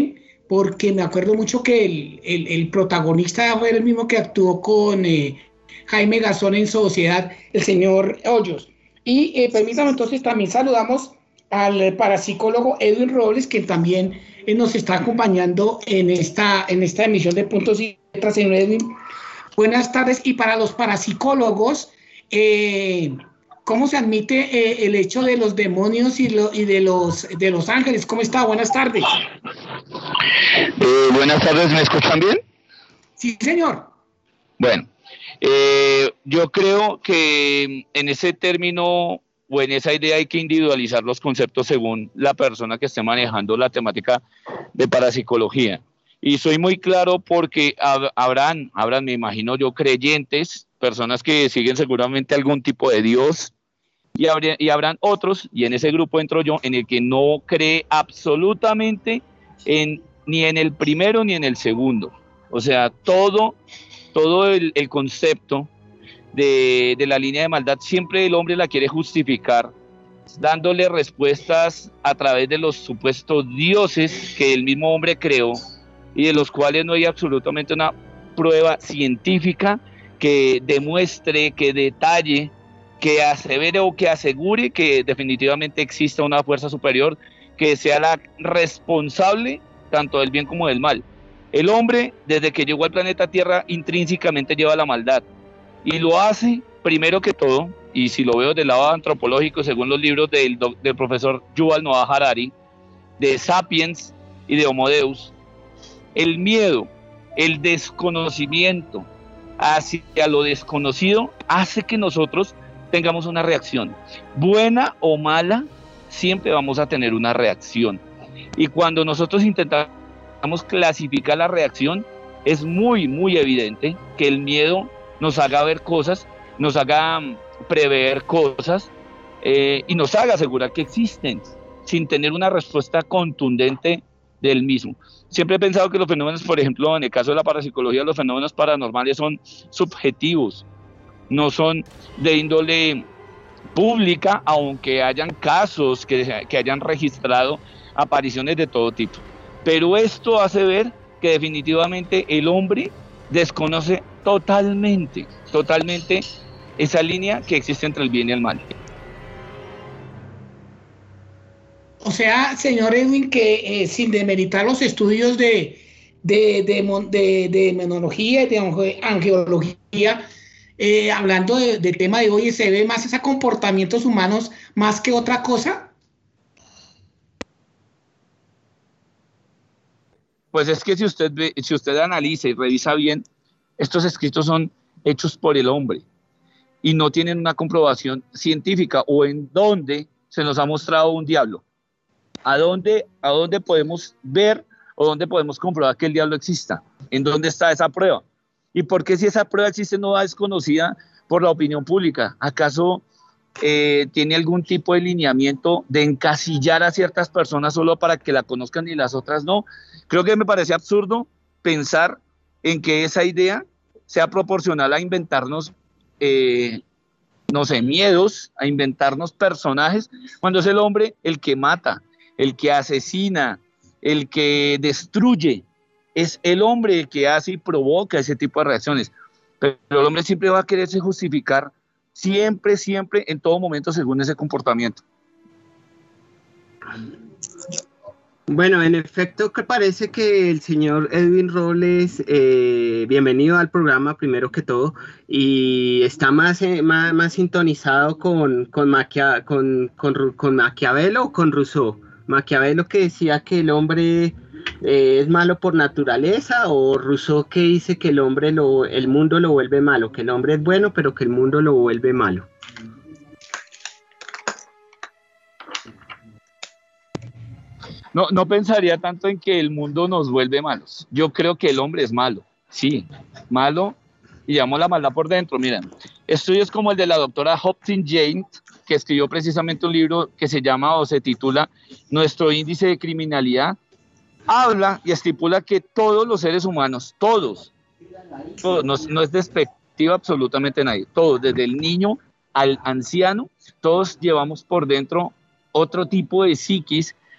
[SPEAKER 6] porque me acuerdo mucho que el, el, el protagonista fue el mismo que actuó con eh, Jaime Garzón en Sociedad, el señor Hoyos. Y eh, permítame entonces también saludamos al parapsicólogo Edwin Robles, que también eh, nos está acompañando en esta, en esta emisión de Puntos y Letras. Señor Edwin, buenas tardes. Y para los parapsicólogos, eh, ¿cómo se admite eh, el hecho de los demonios y, lo, y de, los, de los ángeles? ¿Cómo está? Buenas tardes.
[SPEAKER 12] Eh, buenas tardes, ¿me escuchan bien?
[SPEAKER 6] Sí, señor.
[SPEAKER 12] Bueno, eh, yo creo que en ese término o en esa idea hay que individualizar los conceptos según la persona que esté manejando la temática de parapsicología. Y soy muy claro porque hab- habrán, habrán, me imagino yo, creyentes, personas que siguen seguramente algún tipo de Dios, y, habría, y habrán otros, y en ese grupo entro yo, en el que no cree absolutamente en, ni en el primero ni en el segundo. O sea, todo, todo el, el concepto de, de la línea de maldad, siempre el hombre la quiere justificar, dándole respuestas a través de los supuestos dioses que el mismo hombre creó, y de los cuales no hay absolutamente una prueba científica que demuestre, que detalle, que asevere o que asegure que definitivamente exista una fuerza superior que sea la responsable tanto del bien como del mal. El hombre, desde que llegó al planeta Tierra, intrínsecamente lleva la maldad, y lo hace, primero que todo, y si lo veo del lado antropológico, según los libros del, del profesor Yuval Noah Harari, de Sapiens y de Homo Deus, el miedo, el desconocimiento hacia lo desconocido hace que nosotros tengamos una reacción. Buena o mala, siempre vamos a tener una reacción. Y cuando nosotros intentamos clasificar la reacción, es muy, muy evidente que el miedo nos haga ver cosas, nos haga prever cosas eh, y nos haga asegurar que existen, sin tener una respuesta contundente del mismo. Siempre he pensado que los fenómenos, por ejemplo, en el caso de la parapsicología, los fenómenos paranormales son subjetivos, no son de índole pública, aunque hayan casos que, que hayan registrado apariciones de todo tipo. Pero esto hace ver que definitivamente el hombre desconoce totalmente, totalmente esa línea que existe entre el bien y el mal.
[SPEAKER 6] O sea, señor Edwin, que eh, sin demeritar los estudios de, de, de, de, de demonología y de angeología, eh, hablando de, del tema de hoy, ¿se ve más esos comportamientos humanos más que otra cosa?
[SPEAKER 12] Pues es que si usted ve, si usted analiza y revisa bien, estos escritos son hechos por el hombre y no tienen una comprobación científica o en dónde se nos ha mostrado un diablo. ¿A dónde, a dónde podemos ver o dónde podemos comprobar que el diablo exista? ¿En dónde está esa prueba? ¿Y por qué si esa prueba existe no es conocida por la opinión pública? ¿Acaso eh, tiene algún tipo de lineamiento de encasillar a ciertas personas solo para que la conozcan y las otras no? Creo que me parece absurdo pensar en que esa idea sea proporcional a inventarnos, eh, no sé, miedos, a inventarnos personajes, cuando es el hombre el que mata, el que asesina, el que destruye. Es el hombre el que hace y provoca ese tipo de reacciones. Pero el hombre siempre va a quererse justificar, siempre, siempre, en todo momento, según ese comportamiento.
[SPEAKER 5] Bueno, en efecto, que parece que el señor Edwin Robles, eh, bienvenido al programa primero que todo, y está más, eh, más, más sintonizado con, con, Maquia, con, con, con Maquiavelo o con Rousseau. Maquiavelo, que decía que el hombre eh, es malo por naturaleza, o Rousseau, que dice que el hombre lo, el mundo lo vuelve malo, que el hombre es bueno pero que el mundo lo vuelve malo.
[SPEAKER 12] No, no pensaría tanto en que el mundo nos vuelve malos. Yo creo que el hombre es malo, sí, malo, y llevamos la maldad por dentro. Miren, estudios como el de la doctora Hopkins Jane, que escribió precisamente un libro que se llama o se titula Nuestro índice de criminalidad, habla y estipula que todos los seres humanos, todos, todos no, no es despectiva absolutamente nadie, todos, desde el niño al anciano, todos llevamos por dentro otro tipo de psiquis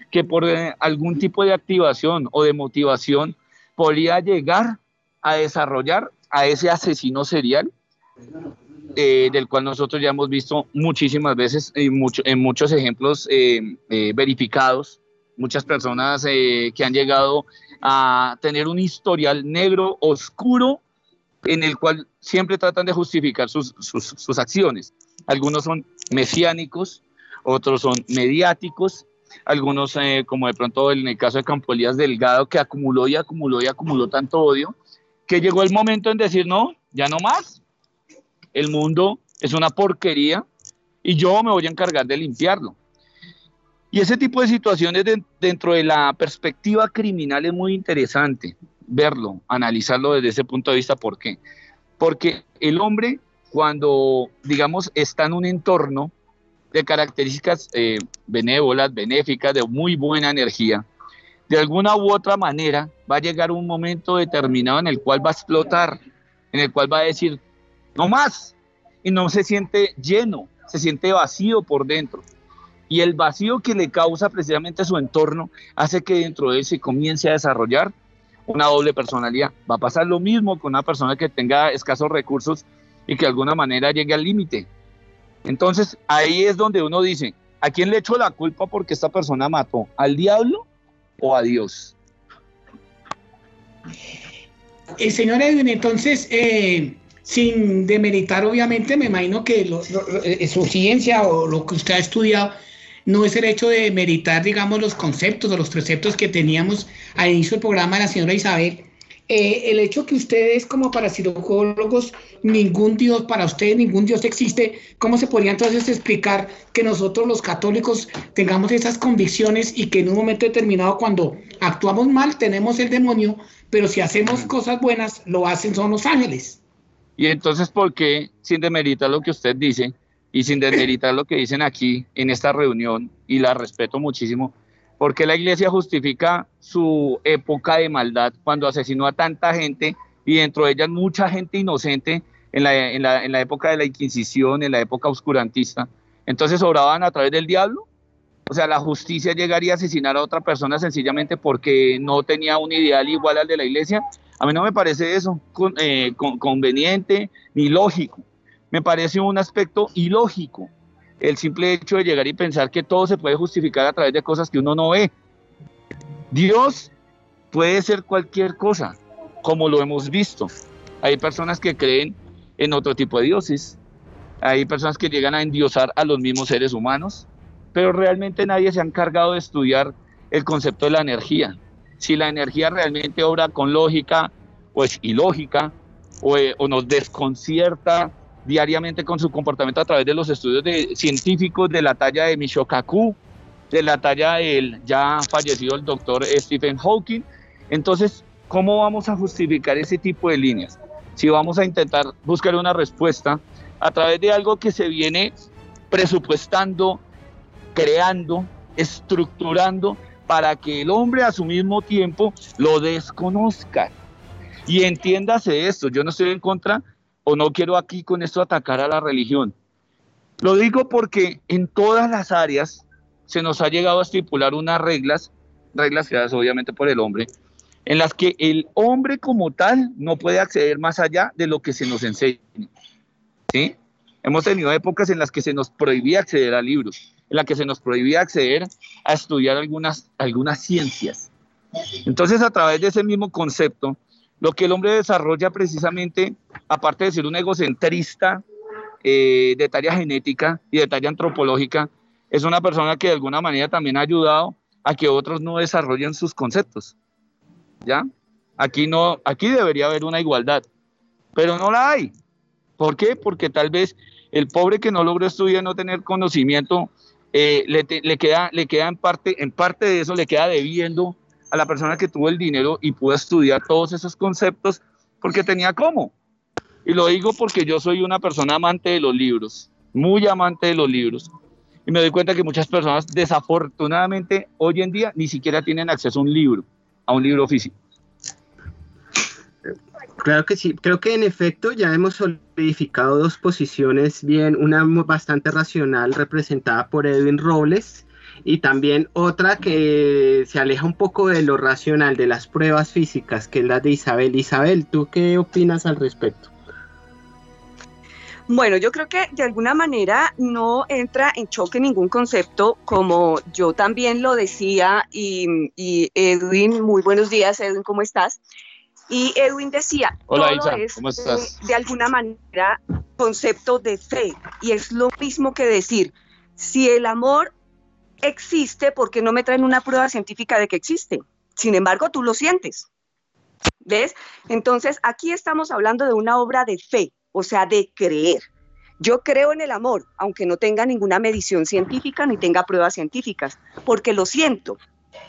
[SPEAKER 12] que por eh, algún tipo de activación o de motivación podría llegar a desarrollar a ese asesino serial, eh, del cual nosotros ya hemos visto muchísimas veces, en, mucho, en muchos ejemplos eh, eh, verificados, muchas personas eh, que han llegado a tener un historial negro, oscuro, en el cual siempre tratan de justificar sus, sus, sus acciones. Algunos son mesiánicos, otros son mediáticos, algunos, eh, como de pronto en el caso de Campo Elías Delgado, que acumuló y acumuló y acumuló tanto odio, que llegó el momento en decir, no, ya no más, el mundo es una porquería y yo me voy a encargar de limpiarlo. Y ese tipo de situaciones de, dentro de la perspectiva criminal es muy interesante verlo, analizarlo desde ese punto de vista. ¿Por qué? Porque el hombre, cuando, digamos, está en un entorno de características eh, benévolas, benéficas, de muy buena energía, de alguna u otra manera va a llegar un momento determinado en el cual va a explotar, en el cual va a decir, no más, y no se siente lleno, se siente vacío por dentro. Y el vacío que le causa precisamente su entorno hace que dentro de él se comience a desarrollar una doble personalidad. Va a pasar lo mismo con una persona que tenga escasos recursos y que de alguna manera llegue al límite. Entonces ahí es donde uno dice, ¿a quién le echo la culpa porque esta persona mató? ¿Al diablo o a Dios?
[SPEAKER 6] Eh, señor Edwin, entonces, eh, sin demeritar obviamente, me imagino que lo, lo, eh, su ciencia o lo que usted ha estudiado no es el hecho de meritar, digamos, los conceptos o los preceptos que teníamos al inicio del programa de la señora Isabel. Eh, el hecho que ustedes como parapsicólogos, ningún Dios, para ustedes ningún Dios existe, ¿cómo se podría entonces explicar que nosotros los católicos tengamos esas convicciones y que en un momento determinado cuando actuamos mal tenemos el demonio, pero si hacemos cosas buenas lo hacen son los ángeles?
[SPEAKER 12] Y entonces, ¿por qué, sin demeritar lo que usted dice y sin demeritar lo que dicen aquí en esta reunión, y la respeto muchísimo, por qué la iglesia justifica su época de maldad cuando asesinó a tanta gente y dentro de ellas mucha gente inocente en la, en la, en la época de la Inquisición, en la época oscurantista? Entonces, ¿obraban a través del diablo? O sea, la justicia llegaría a asesinar a otra persona sencillamente porque no tenía un ideal igual al de la iglesia. A mí no me parece eso con, eh, con, conveniente ni lógico. Me parece un aspecto ilógico el simple hecho de llegar y pensar que todo se puede justificar a través de cosas que uno no ve. Dios puede ser cualquier cosa, como lo hemos visto. Hay personas que creen en otro tipo de dioses, hay personas que llegan a endiosar a los mismos seres humanos, pero realmente nadie se ha encargado de estudiar el concepto de la energía. Si la energía realmente obra con lógica o es ilógica, o, eh, o nos desconcierta diariamente con su comportamiento a través de los estudios de científicos de la talla de Michio Kaku, de la talla del ya fallecido el doctor Stephen Hawking. Entonces, ¿cómo vamos a justificar ese tipo de líneas? Si vamos a intentar buscar una respuesta a través de algo que se viene presupuestando, creando, estructurando, para que el hombre a su mismo tiempo lo desconozca. Y entiéndase esto, yo no estoy en contra, o no quiero aquí con esto atacar a la religión. Lo digo porque en todas las áreas se nos ha llegado a estipular unas reglas, reglas creadas obviamente por el hombre, en las que el hombre como tal no puede acceder más allá de lo que se nos enseña. ¿Sí? Hemos tenido épocas en las que se nos prohibía acceder a libros, en las que se nos prohibía acceder a estudiar algunas, algunas ciencias. Entonces, a través de ese mismo concepto, lo que el hombre desarrolla precisamente, aparte de ser un egocentrista eh, de talla genética y de talla antropológica, es una persona que de alguna manera también ha ayudado a que otros no desarrollen sus conceptos. ¿Ya? Aquí, no, aquí debería haber una igualdad, pero no la hay. ¿Por qué? Porque tal vez el pobre que no logró estudiar, no tener conocimiento, eh, le, te, le queda, le queda en parte, en parte de eso le queda debiendo a la persona que tuvo el dinero y pudo estudiar todos esos conceptos porque tenía cómo. Y lo digo porque yo soy una persona amante de los libros, muy amante de los libros. Y me doy cuenta que muchas personas desafortunadamente hoy en día ni siquiera tienen acceso a un libro, a un libro físico.
[SPEAKER 5] Claro que sí, creo que en efecto ya hemos solidificado dos posiciones bien, una bastante racional representada por Edwin Robles y también otra que se aleja un poco de lo racional, de las pruebas físicas, que es la de Isabel. Isabel, ¿tú qué opinas al respecto?
[SPEAKER 11] Bueno, yo creo que de alguna manera no entra en choque ningún concepto, como yo también lo decía, y, y Edwin, muy buenos días, Edwin, ¿cómo estás? Y Edwin decía,
[SPEAKER 12] hola,
[SPEAKER 11] todo
[SPEAKER 12] Isa,
[SPEAKER 11] es
[SPEAKER 12] ¿cómo estás?
[SPEAKER 11] Eh, de alguna manera concepto de fe, y es lo mismo que decir, si el amor existe, ¿por qué no me traen una prueba científica de que existe? Sin embargo, tú lo sientes, ¿ves? Entonces, aquí estamos hablando de una obra de fe, o sea, de creer. Yo creo en el amor, aunque no tenga ninguna medición científica ni tenga pruebas científicas, porque lo siento.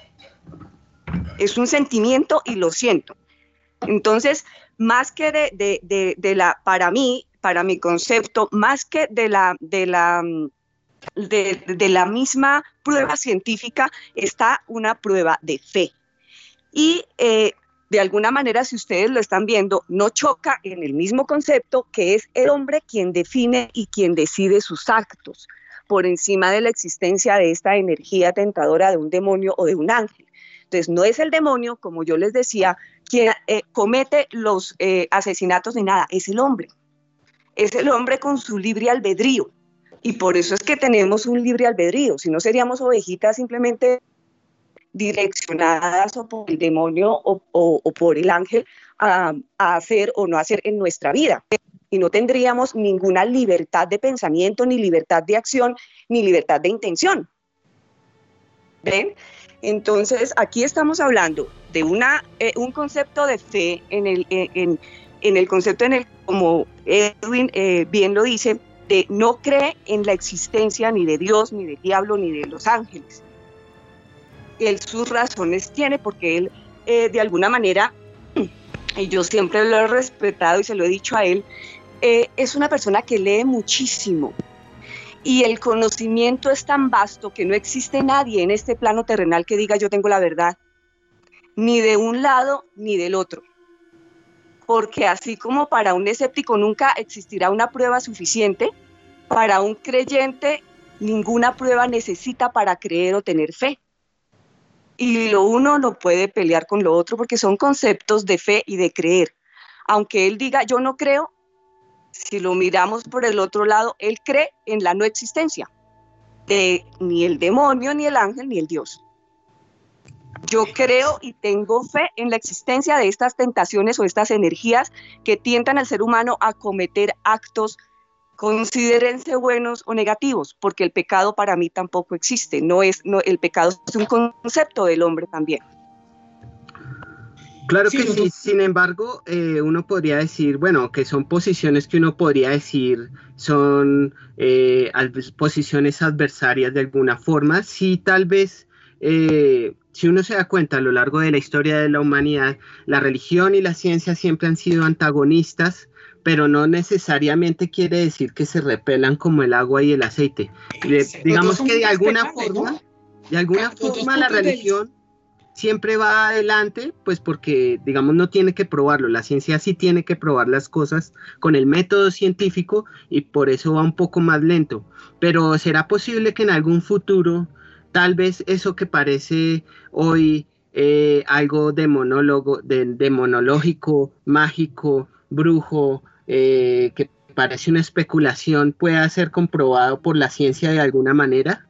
[SPEAKER 11] Es un sentimiento y lo siento. Entonces, más que de, de, de, de la, para mí, para mi concepto, más que de la, de la, de, de la misma prueba científica, está una prueba de fe. Y eh, de alguna manera, si ustedes lo están viendo, no choca en el mismo concepto, que es el hombre quien define y quien decide sus actos, por encima de la existencia de esta energía tentadora de un demonio o de un ángel. Entonces, no es el demonio, como yo les decía, quien eh, comete los eh, asesinatos ni nada, es el hombre. Es el hombre con su libre albedrío. Y por eso es que tenemos un libre albedrío, si no seríamos ovejitas simplemente direccionadas o por el demonio o, o, o por el ángel a, a hacer o no hacer en nuestra vida. Y no tendríamos ninguna libertad de pensamiento, ni libertad de acción, ni libertad de intención. ¿Ven? Entonces, aquí estamos hablando de una, eh, un concepto de fe, en el, en, en el concepto en el, como Edwin eh, bien lo dice, de no cree en la existencia ni de Dios, ni del diablo, ni de los ángeles. Él sus razones tiene, porque él, eh, de alguna manera, y yo siempre lo he respetado y se lo he dicho a él, eh, es una persona que lee muchísimo. Y el conocimiento es tan vasto que no existe nadie en este plano terrenal que diga yo tengo la verdad, ni de un lado ni del otro. Porque así como para un escéptico nunca existirá una prueba suficiente, para un creyente ninguna prueba necesita para creer o tener fe. Y lo uno no puede pelear con lo otro porque son conceptos de fe y de creer. Aunque él diga yo no creo, si lo miramos por el otro lado, él cree en la no existencia de ni el demonio, ni el ángel, ni el Dios. Yo creo y tengo fe en la existencia de estas tentaciones o estas energías que tientan al ser humano a cometer actos, considérense buenos o negativos, porque el pecado para mí tampoco existe. No es, no, el pecado es un concepto del hombre también.
[SPEAKER 5] Claro que sí, sin embargo, eh, uno podría decir, bueno, que son posiciones que uno podría decir son eh, posiciones adversarias de alguna forma. Sí, tal vez, eh, si uno se da cuenta a lo largo de la historia de la humanidad, la religión y la ciencia siempre han sido antagonistas, pero no necesariamente quiere decir que se repelan como el agua y el aceite. Le, digamos que de alguna forma, de alguna forma la religión siempre va adelante, pues porque, digamos, no tiene que probarlo. La ciencia sí tiene que probar las cosas con el método científico y por eso va un poco más lento. Pero ¿será posible que en algún futuro, tal vez eso que parece hoy eh, algo demonólogo, de, demonológico, mágico, brujo, eh, que parece una especulación, pueda ser comprobado por la ciencia de alguna manera?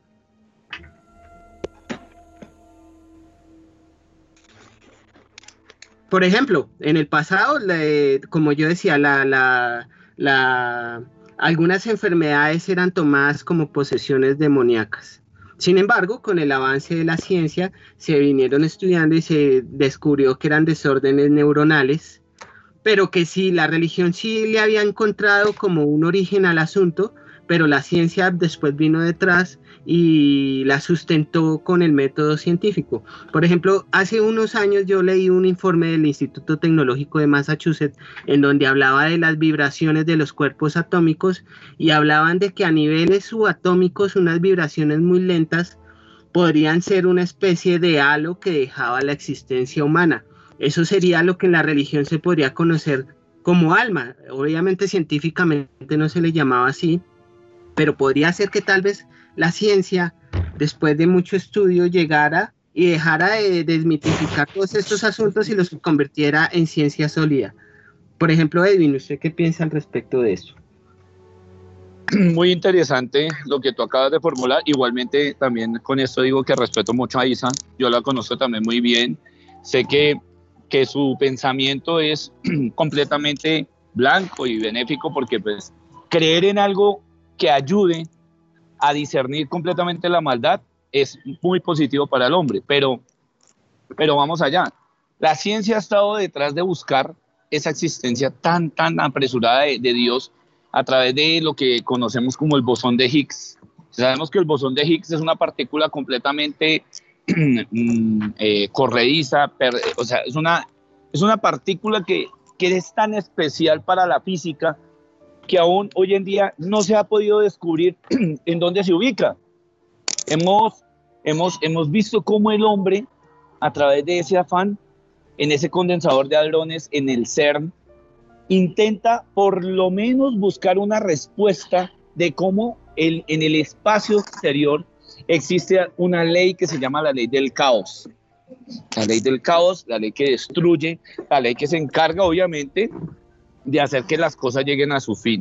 [SPEAKER 5] Por ejemplo, en el pasado, le, como yo decía, la, la, la, algunas enfermedades eran tomadas como posesiones demoníacas. Sin embargo, con el avance de la ciencia, se vinieron estudiando y se descubrió que eran desórdenes neuronales, pero que sí, la religión sí le había encontrado como un origen al asunto, pero la ciencia después vino detrás y la sustentó con el método científico. Por ejemplo, hace unos años yo leí un informe del Instituto Tecnológico de Massachusetts en donde hablaba de las vibraciones de los cuerpos atómicos y hablaban de que a niveles subatómicos unas vibraciones muy lentas podrían ser una especie de halo que dejaba la existencia humana. Eso sería lo que en la religión se podría conocer como alma. Obviamente científicamente no se le llamaba así, pero podría ser que tal vez la ciencia después de mucho estudio, llegara y dejara de desmitificar todos estos asuntos y los convirtiera en ciencia sólida. Por ejemplo, Edwin, ¿usted qué piensa al respecto de eso?
[SPEAKER 12] Muy interesante lo que tú acabas de formular. Igualmente, también con esto digo que respeto mucho a Isa. Yo la conozco también muy bien. Sé que, que su pensamiento es completamente blanco y benéfico, porque pues creer en algo que ayude a discernir completamente la maldad es muy positivo para el hombre. Pero, pero vamos allá. La ciencia ha estado detrás de buscar esa existencia tan, tan apresurada de, de Dios a través de lo que conocemos como el bosón de Higgs. Sabemos que el bosón de Higgs es una partícula completamente eh, corrediza, per, o sea, es una, es una partícula que, que es tan especial para la física que aún hoy en día no se ha podido descubrir en dónde se ubica. Hemos, hemos, hemos visto cómo el hombre, a través de ese afán, en ese condensador de hadrones, en el CERN, intenta por lo menos buscar una respuesta de cómo el, en el espacio exterior existe una ley que se llama la ley del caos. La ley del caos, la ley que destruye, la ley que se encarga obviamente de hacer que las cosas lleguen a su fin.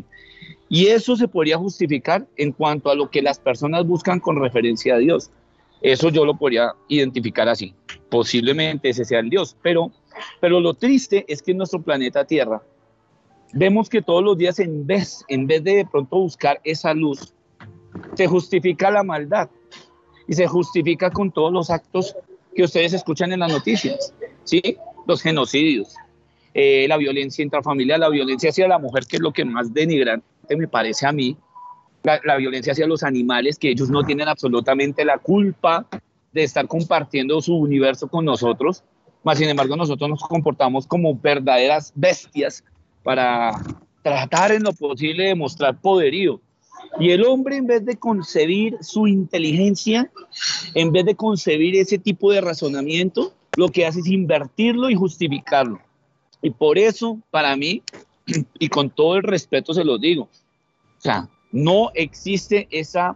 [SPEAKER 12] Y eso se podría justificar en cuanto a lo que las personas buscan con referencia a Dios. Eso yo lo podría identificar así. Posiblemente ese sea el Dios, pero, pero lo triste es que en nuestro planeta Tierra vemos que todos los días, en vez, en vez de de pronto buscar esa luz, se justifica la maldad y se justifica con todos los actos que ustedes escuchan en las noticias, ¿sí? Los genocidios, eh, la violencia intrafamiliar, la violencia hacia la mujer, que es lo que más denigrante me parece a mí, la, la violencia hacia los animales, que ellos no tienen absolutamente la culpa de estar compartiendo su universo con nosotros, mas sin embargo nosotros nos comportamos como verdaderas bestias para tratar en lo posible de mostrar poderío. Y el hombre, en vez de concebir su inteligencia, en vez de concebir ese tipo de razonamiento, lo que hace es invertirlo y justificarlo. Y por eso, para mí, y con todo el respeto se los digo, o sea, no existe esa,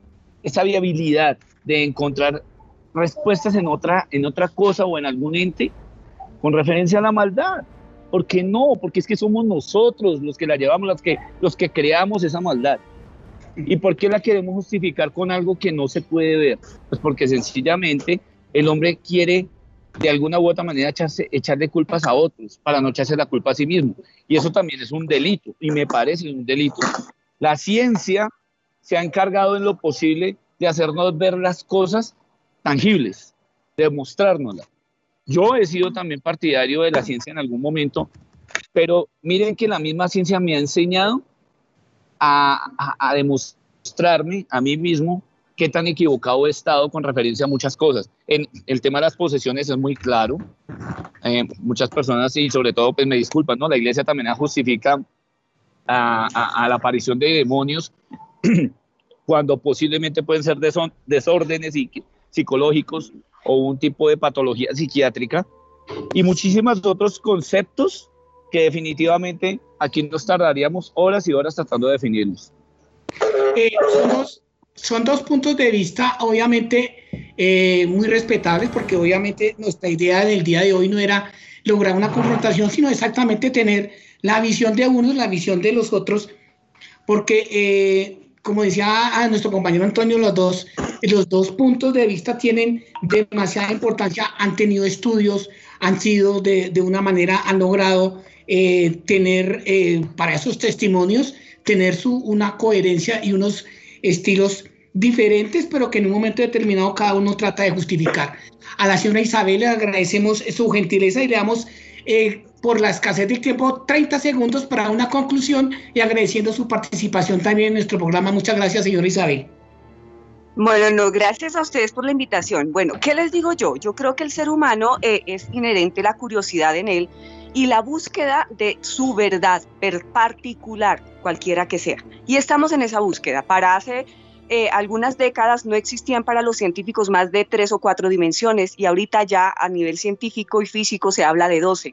[SPEAKER 12] esa viabilidad de encontrar respuestas en otra, en otra cosa o en algún ente con referencia a la maldad. ¿Por qué no? Porque es que somos nosotros los que la llevamos, los que, los que creamos esa maldad. ¿Y por qué la queremos justificar con algo que no se puede ver? Pues porque sencillamente el hombre quiere de alguna u otra manera echarse, echarle culpas a otros para no echarse la culpa a sí mismo. Y eso también es un delito, y me parece un delito. La ciencia se ha encargado en lo posible de hacernos ver las cosas tangibles, de mostrárnoslas. Yo he sido también partidario de la ciencia en algún momento, pero miren que la misma ciencia me ha enseñado a, a, a demostrarme a mí mismo qué tan equivocado he estado con referencia a muchas cosas. En el tema de las posesiones es muy claro. Eh, muchas personas, y sobre todo, pues me disculpan, ¿no? La iglesia también justifica a, a, a la aparición de demonios cuando posiblemente pueden ser desórdenes psicológicos o un tipo de patología psiquiátrica, y muchísimos otros conceptos que definitivamente aquí nos tardaríamos horas y horas tratando de definirlos.
[SPEAKER 6] Eh, son, dos, son dos puntos de vista obviamente eh, muy respetables, porque obviamente nuestra idea del día de hoy no era lograr una confrontación, sino exactamente tener la visión de unos, la visión de los otros, porque eh, como decía a nuestro compañero Antonio, los dos, los dos puntos de vista tienen demasiada importancia, han tenido estudios, han sido de, de una manera, han logrado eh, tener eh, para esos testimonios, tener su, una coherencia y unos estilos diferentes, pero que en un momento determinado cada uno trata de justificar. A la señora Isabel le agradecemos su gentileza y le damos eh, por la escasez del tiempo treinta segundos para una conclusión, y agradeciendo su participación también en nuestro programa. Muchas gracias, señora Isabel.
[SPEAKER 11] Bueno, no, gracias a ustedes por la invitación. Bueno, ¿qué les digo yo? Yo creo que el ser humano eh, es inherente la curiosidad en él y la búsqueda de su verdad particular, cualquiera que sea. Y estamos en esa búsqueda. Para hace eh, algunas décadas no existían para los científicos más de tres o cuatro dimensiones, y ahorita ya a nivel científico y físico se habla de doce.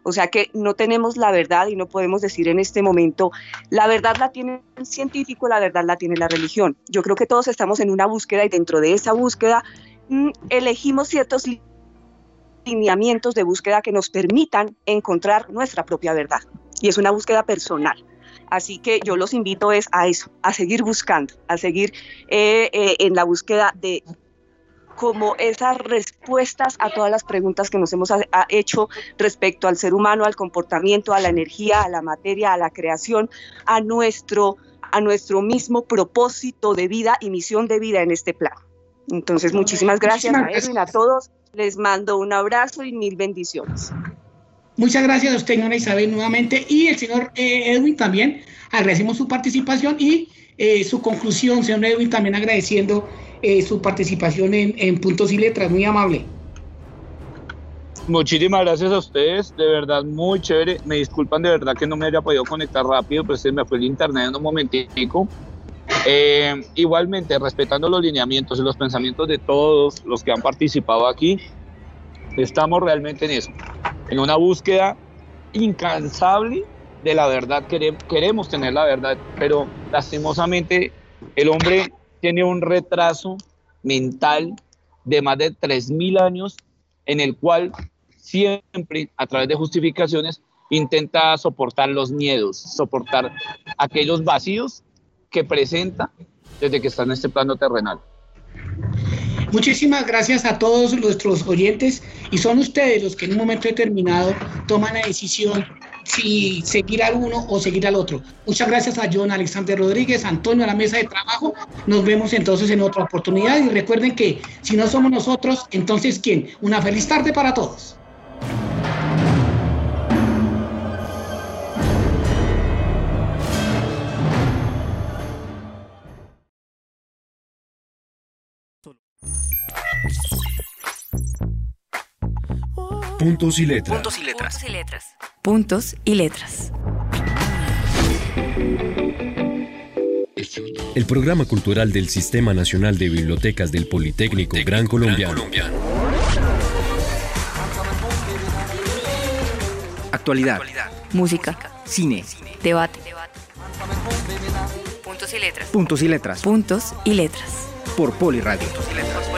[SPEAKER 11] O sea que no tenemos la verdad y no podemos decir en este momento, la verdad la tiene el científico, la verdad la tiene la religión. Yo creo que todos estamos en una búsqueda y dentro de esa búsqueda mmm, elegimos ciertos lineamientos de búsqueda que nos permitan encontrar nuestra propia verdad. Y es una búsqueda personal. Así que yo los invito es a eso, a seguir buscando, a seguir eh, eh, en la búsqueda de como esas respuestas a todas las preguntas que nos hemos ha, ha hecho respecto al ser humano, al comportamiento, a la energía, a la materia, a la creación, a nuestro, a nuestro mismo propósito de vida y misión de vida en este plano. Entonces, muchísimas gracias a Edwin, a todos. Les mando un abrazo y mil bendiciones.
[SPEAKER 6] Muchas gracias a usted, señora Isabel, nuevamente, y el señor eh, Edwin también, agradecemos su participación y eh, su conclusión, señor Edwin, también agradeciendo eh, su participación en, en Puntos y Letras, muy amable.
[SPEAKER 12] Muchísimas gracias a ustedes, de verdad muy chévere, me disculpan de verdad que no me haya podido conectar rápido, pues se me fue el internet en un momentico. Eh, igualmente, respetando los lineamientos y los pensamientos de todos los que han participado aquí, estamos realmente en eso, en una búsqueda incansable de la verdad. Queremos, queremos tener la verdad, pero lastimosamente el hombre tiene un retraso mental de más de tres mil años en el cual siempre, a través de justificaciones, intenta soportar los miedos, soportar aquellos vacíos que presenta desde que está en este plano terrenal.
[SPEAKER 6] Muchísimas gracias a todos nuestros oyentes y son ustedes los que en un momento determinado toman la decisión si seguir al uno o seguir al otro. Muchas gracias a John Alexander Rodríguez, Antonio, a la mesa de trabajo. Nos vemos entonces en otra oportunidad y recuerden que si no somos nosotros, entonces ¿quién? Una feliz tarde para todos.
[SPEAKER 2] Puntos y letras.
[SPEAKER 4] Puntos y letras. Puntos y letras. Puntos y letras.
[SPEAKER 2] El programa cultural del Sistema Nacional de Bibliotecas del Politécnico Gran Colombiano.
[SPEAKER 3] Actualidad.
[SPEAKER 4] Música.
[SPEAKER 3] Cine.
[SPEAKER 4] Debate. Puntos y letras.
[SPEAKER 3] Puntos y letras.
[SPEAKER 4] Puntos y letras.
[SPEAKER 3] Por Poli Radio.
[SPEAKER 4] Puntos y letras.